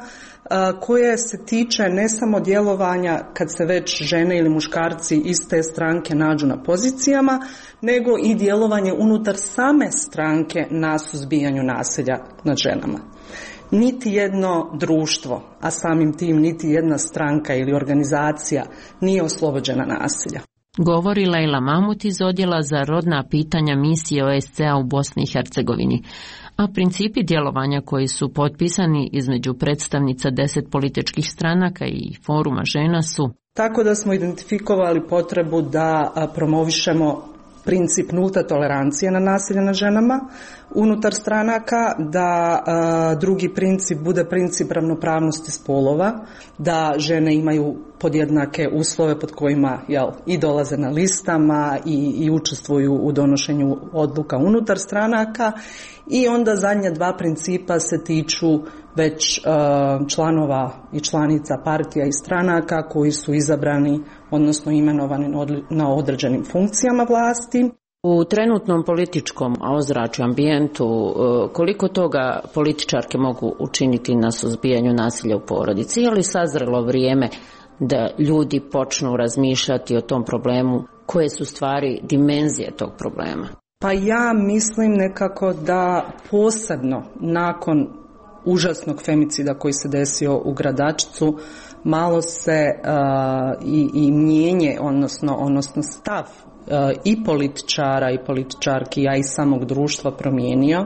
koje se tiče ne samo djelovanja kad se već žene ili muškarci iz te stranke nađu na pozicijama, nego i djelovanje unutar same stranke na suzbijanju nasilja nad ženama. Niti jedno društvo, a samim tim niti jedna stranka ili organizacija nije oslobođena nasilja. Govori Lejla Mamut iz Odjela za rodna pitanja misije O S C-a u Bosni i Hercegovini. A principi djelovanja koji su potpisani između predstavnica deset političkih stranaka i Foruma žena su: tako da smo identifikovali potrebu da promovišemo princip nulte tolerancije na nasilje nad ženama unutar stranaka, da a, drugi princip bude princip ravnopravnosti spolova, da žene imaju podjednake uslove pod kojima jel, i dolaze na listama i, i učestvuju u donošenju odluka unutar stranaka, i onda zadnja dva principa se tiču već a, članova i članica partija i stranaka koji su izabrani, odnosno imenovani na određenim funkcijama vlasti. U trenutnom političkom ozračju, ambijentu, koliko toga političarke mogu učiniti na suzbijanju nasilja u porodici? Je li sazrelo vrijeme da ljudi počnu razmišljati o tom problemu? Koje su stvari dimenzije tog problema? Pa ja mislim nekako da posebno nakon užasnog femicida koji se desio u Gradačcu malo se uh, i, i mijenje, odnosno, odnosno stav uh, i političara i političarki, a i samog društva promijenio.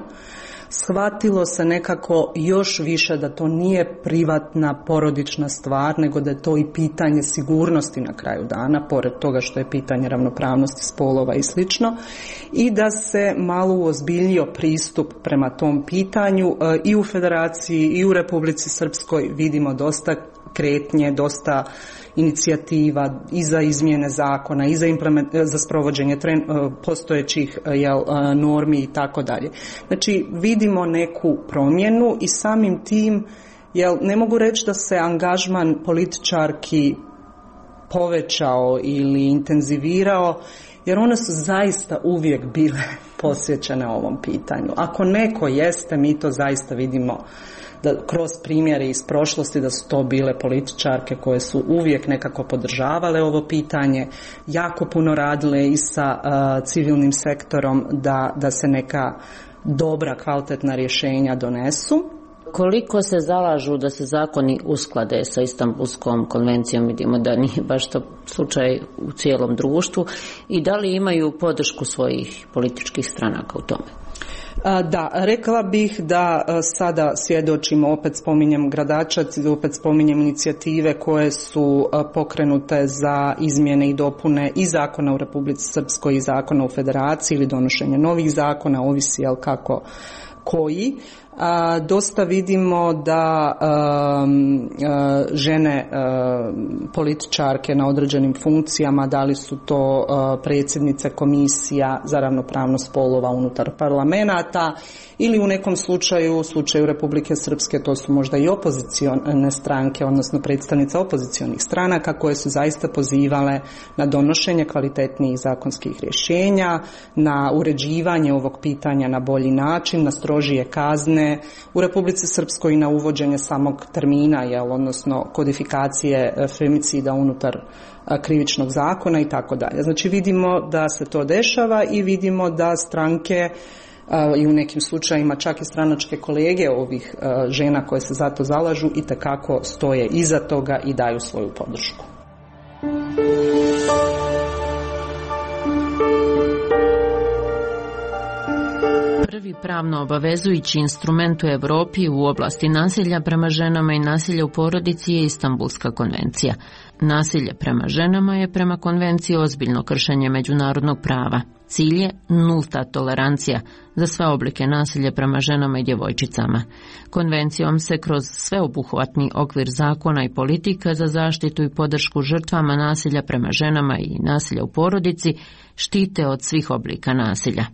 Shvatilo se nekako još više da to nije privatna porodična stvar, nego da je to i pitanje sigurnosti na kraju dana, pored toga što je pitanje ravnopravnosti spolova i slično, i da se malo uozbiljio pristup prema tom pitanju. I u Federaciji i u Republici Srpskoj vidimo dosta kretnje, dosta inicijativa i za izmjene zakona i za, za sprovođenje tren, postojećih jel, normi i tako dalje. Znači vidimo neku promjenu i samim tim jel, ne mogu reći da se angažman političarki povećao ili intenzivirao, jer one su zaista uvijek bile posvećene ovom pitanju. Ako neko jeste, mi to zaista vidimo da kroz primjere iz prošlosti da su to bile političarke koje su uvijek nekako podržavale ovo pitanje, jako puno radile i sa uh, civilnim sektorom da, da se neka dobra, kvalitetna rješenja donesu. Koliko se zalažu da se zakoni usklade sa Istanbulskom konvencijom, vidimo da nije baš to slučaj u cijelom društvu, i da li imaju podršku svojih političkih stranaka u tome? Da, rekla bih da sada svjedočimo, opet spominjem Gradačac i opet spominjem inicijative koje su pokrenute za izmjene i dopune i zakona u Republici Srpskoj i zakona u Federaciji ili donošenje novih zakona, ovisi jel kako koji. A, dosta vidimo da a, a, žene a, političarke na određenim funkcijama, da li su to a, predsjednice komisija za ravnopravnost spolova unutar parlamenata ili u nekom slučaju, u slučaju Republike Srpske, to su možda i opozicione stranke, odnosno predstavnice opozicionih stranaka koje su zaista pozivale na donošenje kvalitetnijih zakonskih rješenja, na uređivanje ovog pitanja na bolji način, na strožije kazne u Republici Srpskoj i na uvođenje samog termina, jel, odnosno kodifikacije femicida unutar krivičnog zakona i tako dalje. Znači vidimo da se to dešava i vidimo da stranke i u nekim slučajima čak i stranačke kolege ovih žena koje se za to zalažu itekako stoje iza toga i daju svoju podršku. Prvi pravno obavezujući instrument u Europi u oblasti nasilja prema ženama i nasilja u porodici je Istanbulska konvencija. Nasilje prema ženama je prema konvenciji ozbiljno kršenje međunarodnog prava. Cilj je nulta tolerancija za sve oblike nasilja prema ženama i djevojčicama. Konvencijom se kroz sveobuhvatni okvir zakona i politika za zaštitu i podršku žrtvama nasilja prema ženama i nasilja u porodici štite od svih oblika nasilja.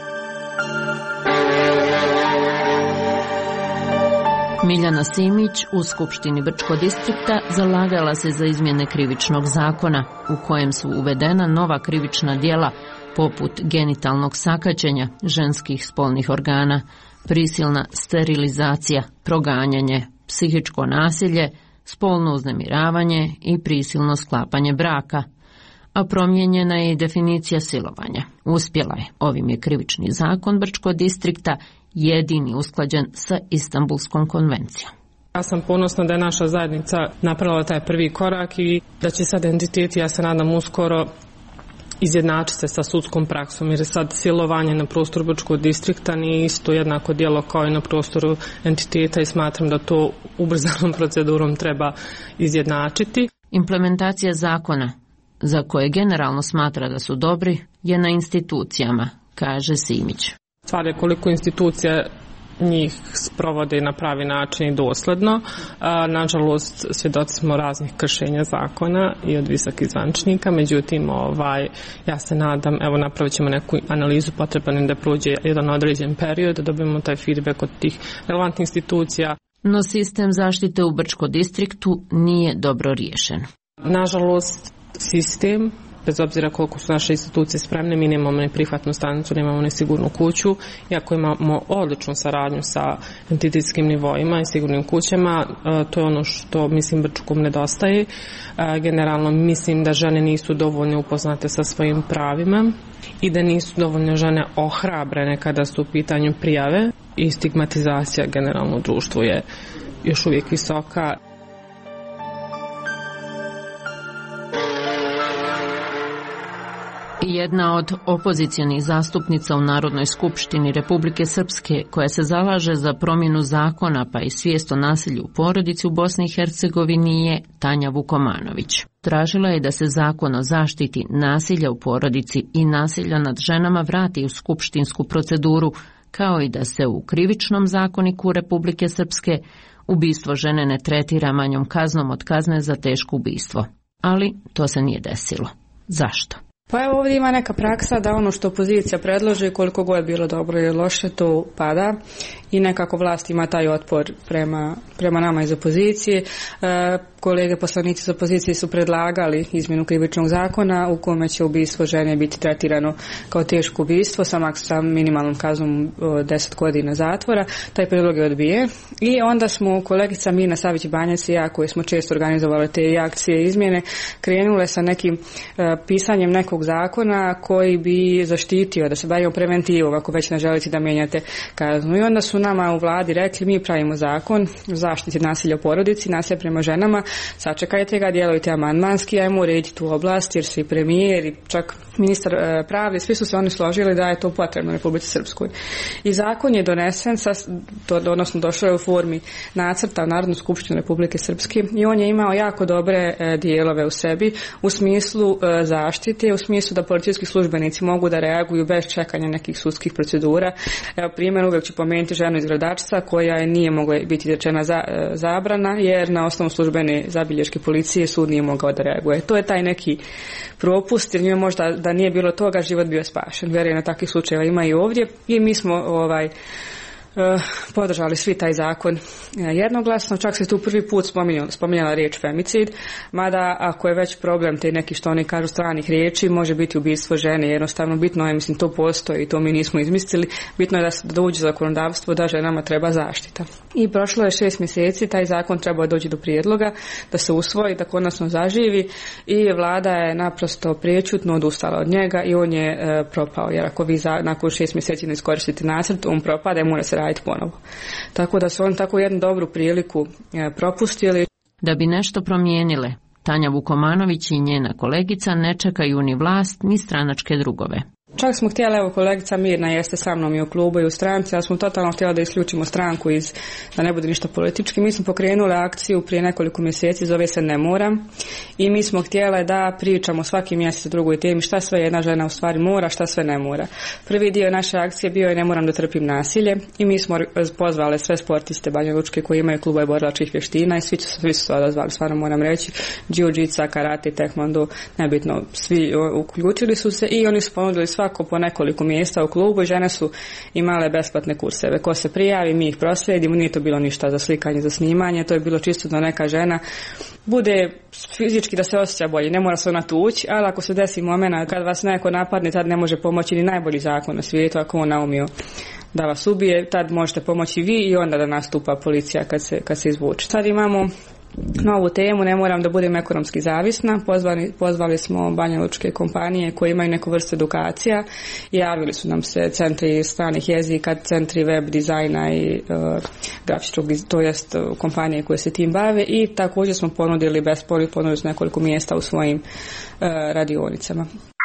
Miljana Simić u Skupštini Brčkog distrikta zalagala se za izmjene krivičnog zakona u kojem su uvedena nova krivična djela poput genitalnog sakaćenja ženskih spolnih organa, prisilna sterilizacija, proganjanje, psihičko nasilje, spolno uznemiravanje i prisilno sklapanje braka, a promijenjena je i definicija silovanja. Uspjela je. Ovim je krivični zakon Brčkog distrikta jedini usklađen sa Istanbulskom konvencijom. Ja sam ponosna da je naša zajednica napravila taj prvi korak i da će sad entiteti, ja se nadam uskoro, izjednačiti se sa sudskom praksom, jer sad silovanje na prostoru Brčkog distrikta nije isto jednako djelo kao i na prostoru entiteta i smatram da to ubrzanom procedurom treba izjednačiti. Implementacija zakona, za koje generalno smatra da su dobri, je na institucijama, kaže Simić. Stvar je koliko institucija njih sprovode na pravi način i dosledno. A, nažalost, svjedoci smo raznih kršenja zakona i od visokih zvaničnika, međutim, ovaj, ja se nadam, evo napravit ćemo neku analizu, potreban da prođe jedan određen period, da dobijemo taj feedback od tih relevantnih institucija. No sistem zaštite u Brčkom distriktu nije dobro riješen. Nažalost, sistem, bez obzira koliko su naše institucije spremne, mi nemamo ni prihvatnu stanicu, nemamo ni sigurnu kuću, iako imamo odličnu saradnju sa entitetskim nivoima i sigurnim kućama, to je ono što mislim Brčkom nedostaje. Generalno mislim da žene nisu dovoljno upoznate sa svojim pravima i da nisu dovoljno žene ohrabrene kada su u pitanju prijave i stigmatizacija generalno u društvu je još uvijek visoka. Jedna od opozicionih zastupnica u Narodnoj skupštini Republike Srpske, koja se zalaže za promjenu zakona pa i svijest o nasilju u porodici u Bosni i Hercegovini, je Tanja Vukomanović. Tražila je da se zakon o zaštiti nasilja u porodici i nasilja nad ženama vrati u skupštinsku proceduru, kao i da se u krivičnom zakoniku Republike Srpske ubistvo žene ne tretira manjom kaznom od kazne za teško ubistvo. Ali to se nije desilo. Zašto? Pa evo ovdje ima neka praksa da ono što opozicija predloži, koliko god je bilo dobro ili loše, to pada i nekako vlast ima taj otpor prema, prema nama iz opozicije. E, kolege poslanici iz opozicije su predlagali izmjenu krivičnog zakona u kome će ubistvo žene biti tretirano kao teško ubistvo sa, sa minimalnom kaznom deset godina zatvora. Taj predlog je odbijen i onda smo kolegica Mirna Savić-Banjac i ja, koji smo često organizovali te akcije izmjene, krenule sa nekim e, pisanjem nekog zakona koji bi zaštitio, da se bavimo preventivom ako već ne želite da mijenjate kaznu. I onda su nama u vladi rekli, mi pravimo zakon o zaštiti nasilja u porodici, nasilja prema ženama, sačekajte ga, djelujte amandmanski, ajmo urediti tu oblast, jer su i premijer i čak ministar e, pravde, svi su se oni složili da je to potrebno Republici Srpskoj. I zakon je donesen, sa, to, odnosno došao je u formi nacrta u Narodnu skupštinu Republike Srpske i on je imao jako dobre e, dijelove u sebi u smislu e, zaštite, u smislu da policijski službenici mogu da reaguju bez čekanja nekih sudskih procedura. Evo primjer, uvijek ću pomenuti ženu iz Gradačca koja je nije mogla biti izrečena za, e, zabrana jer na osnovu službene zabilješke policije sud nije mogao da reaguje. To je taj neki propust jer njoj možda da nije bilo toga život bio spašen. Vjerujem na takvih slučajeva ima i ovdje i mi smo ovaj podržali svi taj zakon jednoglasno, čak se tu prvi put spominjala, spominjala riječ femicid, mada ako je već problem te neki što oni kažu stranih riječi, može biti ubistvo žene, jednostavno bitno je, mislim to postoji i to mi nismo izmislili, bitno je da, da uđe zakonodavstvo da ženama treba zaštita. I prošlo je šest mjeseci, taj zakon treba doći do prijedloga, da se usvoji, da konačno zaživi i vlada je naprosto prečutno odustala od njega i on je e, propao, jer ako vi za, nakon šest mjeseci ne iskoristite nacrt, on propada i mora se raditi ponovo. Tako da su oni tako jednu dobru priliku e, propustili. Da bi nešto promijenile, Tanja Vukomanović i njena kolegica ne čekaju ni vlast ni stranačke drugove. Čak smo htjeli, evo kolegica Mirna jeste sa mnom i u klubu i u stranci, ali smo totalno htjeli da isključimo stranku iz, da ne bude ništa politički. Mi smo pokrenuli akciju prije nekoliko mjeseci, zove se Ne moram, i mi smo htjeli da pričamo svaki mjesec o drugoj temi, šta sve jedna žena u stvari mora, šta sve ne mora. Prvi dio naše akcije bio je Ne moram da trpim nasilje i mi smo pozvali sve sportiste Banja Lučke koji imaju klubove borilačkih vještina i svi su, svi su se odazvali, stvarno moram reći, jiu-jitsu, karate, taekwondo, nebitno, svi uključili su se i oni su ponudili svako po nekoliko mjesta u klubu i žene su imale besplatne kurseve. Ko se prijavi, mi ih proslijedimo, nije to bilo ništa za slikanje, za snimanje, to je bilo čisto da neka žena bude fizički da se osjeća bolje, ne mora se ona tući, ali ako se desi moment kad vas neko napadne, tad ne može pomoći ni najbolji zakon na svijetu, ako on naumio da vas ubije, tad možete pomoći vi i onda da nastupa policija kad se, kad se izvuče. Sad imamo novu temu, ne moram da budem ekonomski zavisna. Pozvali, pozvali smo banjalučke kompanije koje imaju neku vrstu edukacija i javili su nam se centri stranih jezika, centri web dizajna i uh, grafičkog, to jest uh, kompanije koje se tim bave i također smo ponudili besplatno, ponudili smo nekoliko mjesta u svojim uh, radionicama.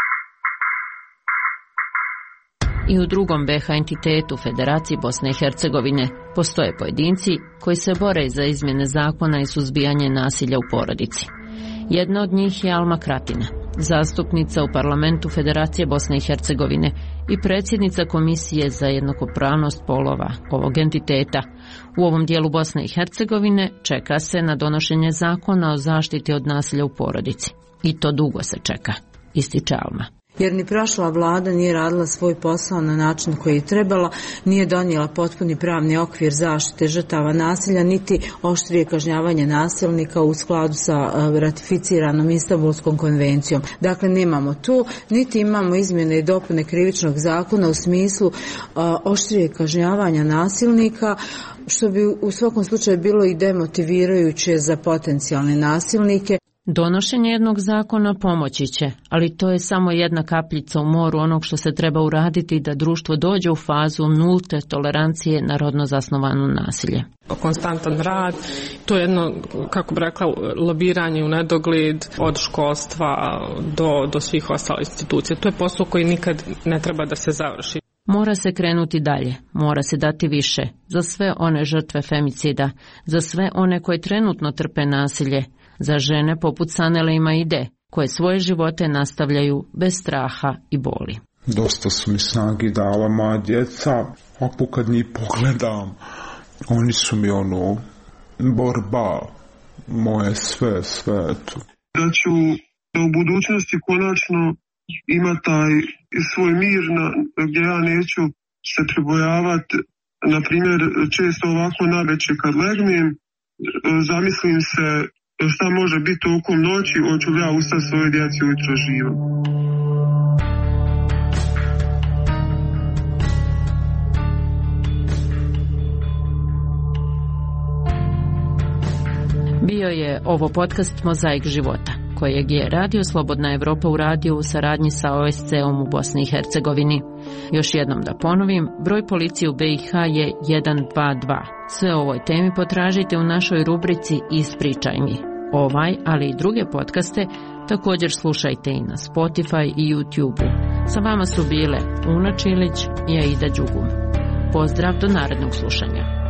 I u drugom B H entitetu Federaciji Bosne i Hercegovine postoje pojedinci koji se bore za izmjene zakona i suzbijanje nasilja u porodici. Jedna od njih je Alma Kratina, zastupnica u parlamentu Federacije Bosne i Hercegovine i predsjednica Komisije za jednakopravnost polova ovog entiteta. U ovom dijelu Bosne i Hercegovine čeka se na donošenje zakona o zaštiti od nasilja u porodici. I to dugo se čeka, ističe Alma. Jer ni prošla vlada nije radila svoj posao na način koji je trebala, nije donijela potpuni pravni okvir zaštite žrtava nasilja, niti oštrije kažnjavanje nasilnika u skladu sa ratificiranom Istanbulskom konvencijom. Dakle, nemamo tu, niti imamo izmjene i dopune krivičnog zakona u smislu oštrije kažnjavanja nasilnika, što bi u svakom slučaju bilo i demotivirajuće za potencijalne nasilnike. Donošenje jednog zakona pomoći će, ali to je samo jedna kapljica u moru onog što se treba uraditi da društvo dođe u fazu nulte tolerancije na rodno zasnovano nasilje. Konstantan rad, to je jedno, kako bi rekla, lobiranje u nedogled od školstva do, do svih ostalih institucija. To je posao koji nikad ne treba da se završi. Mora se krenuti dalje, mora se dati više za sve one žrtve femicida, za sve one koje trenutno trpe nasilje, za žene poput Sanele i Maide, koje svoje živote nastavljaju bez straha i boli. Dosta su mi snagi dala moja djeca, ako kad njih pogledam, oni su mi ono, borba, moje sve, sve to. Da ću u budućnosti konačno imati taj svoj mir na, gdje ja neću se pribojavati, na primjer, često ovako navečer kad legnem, zamislim se šta može biti tokom noći, hoću li ja ustati svoje djeci ujutro živo. Bio je ovo podcast Mozaik života, kojeg je Radio Slobodna Evropa uradio u saradnji sa O S C-om u Bosni i Hercegovini. Još jednom da ponovim, broj policije u B i H je jedan dva dva. Sve o ovoj temi potražite u našoj rubrici Ispričaj mi. Ovaj, ali i druge podcaste također slušajte i na Spotify i YouTube-u. Sa vama su bile Una Čilić i Aida Đugum. Pozdrav do narednog slušanja.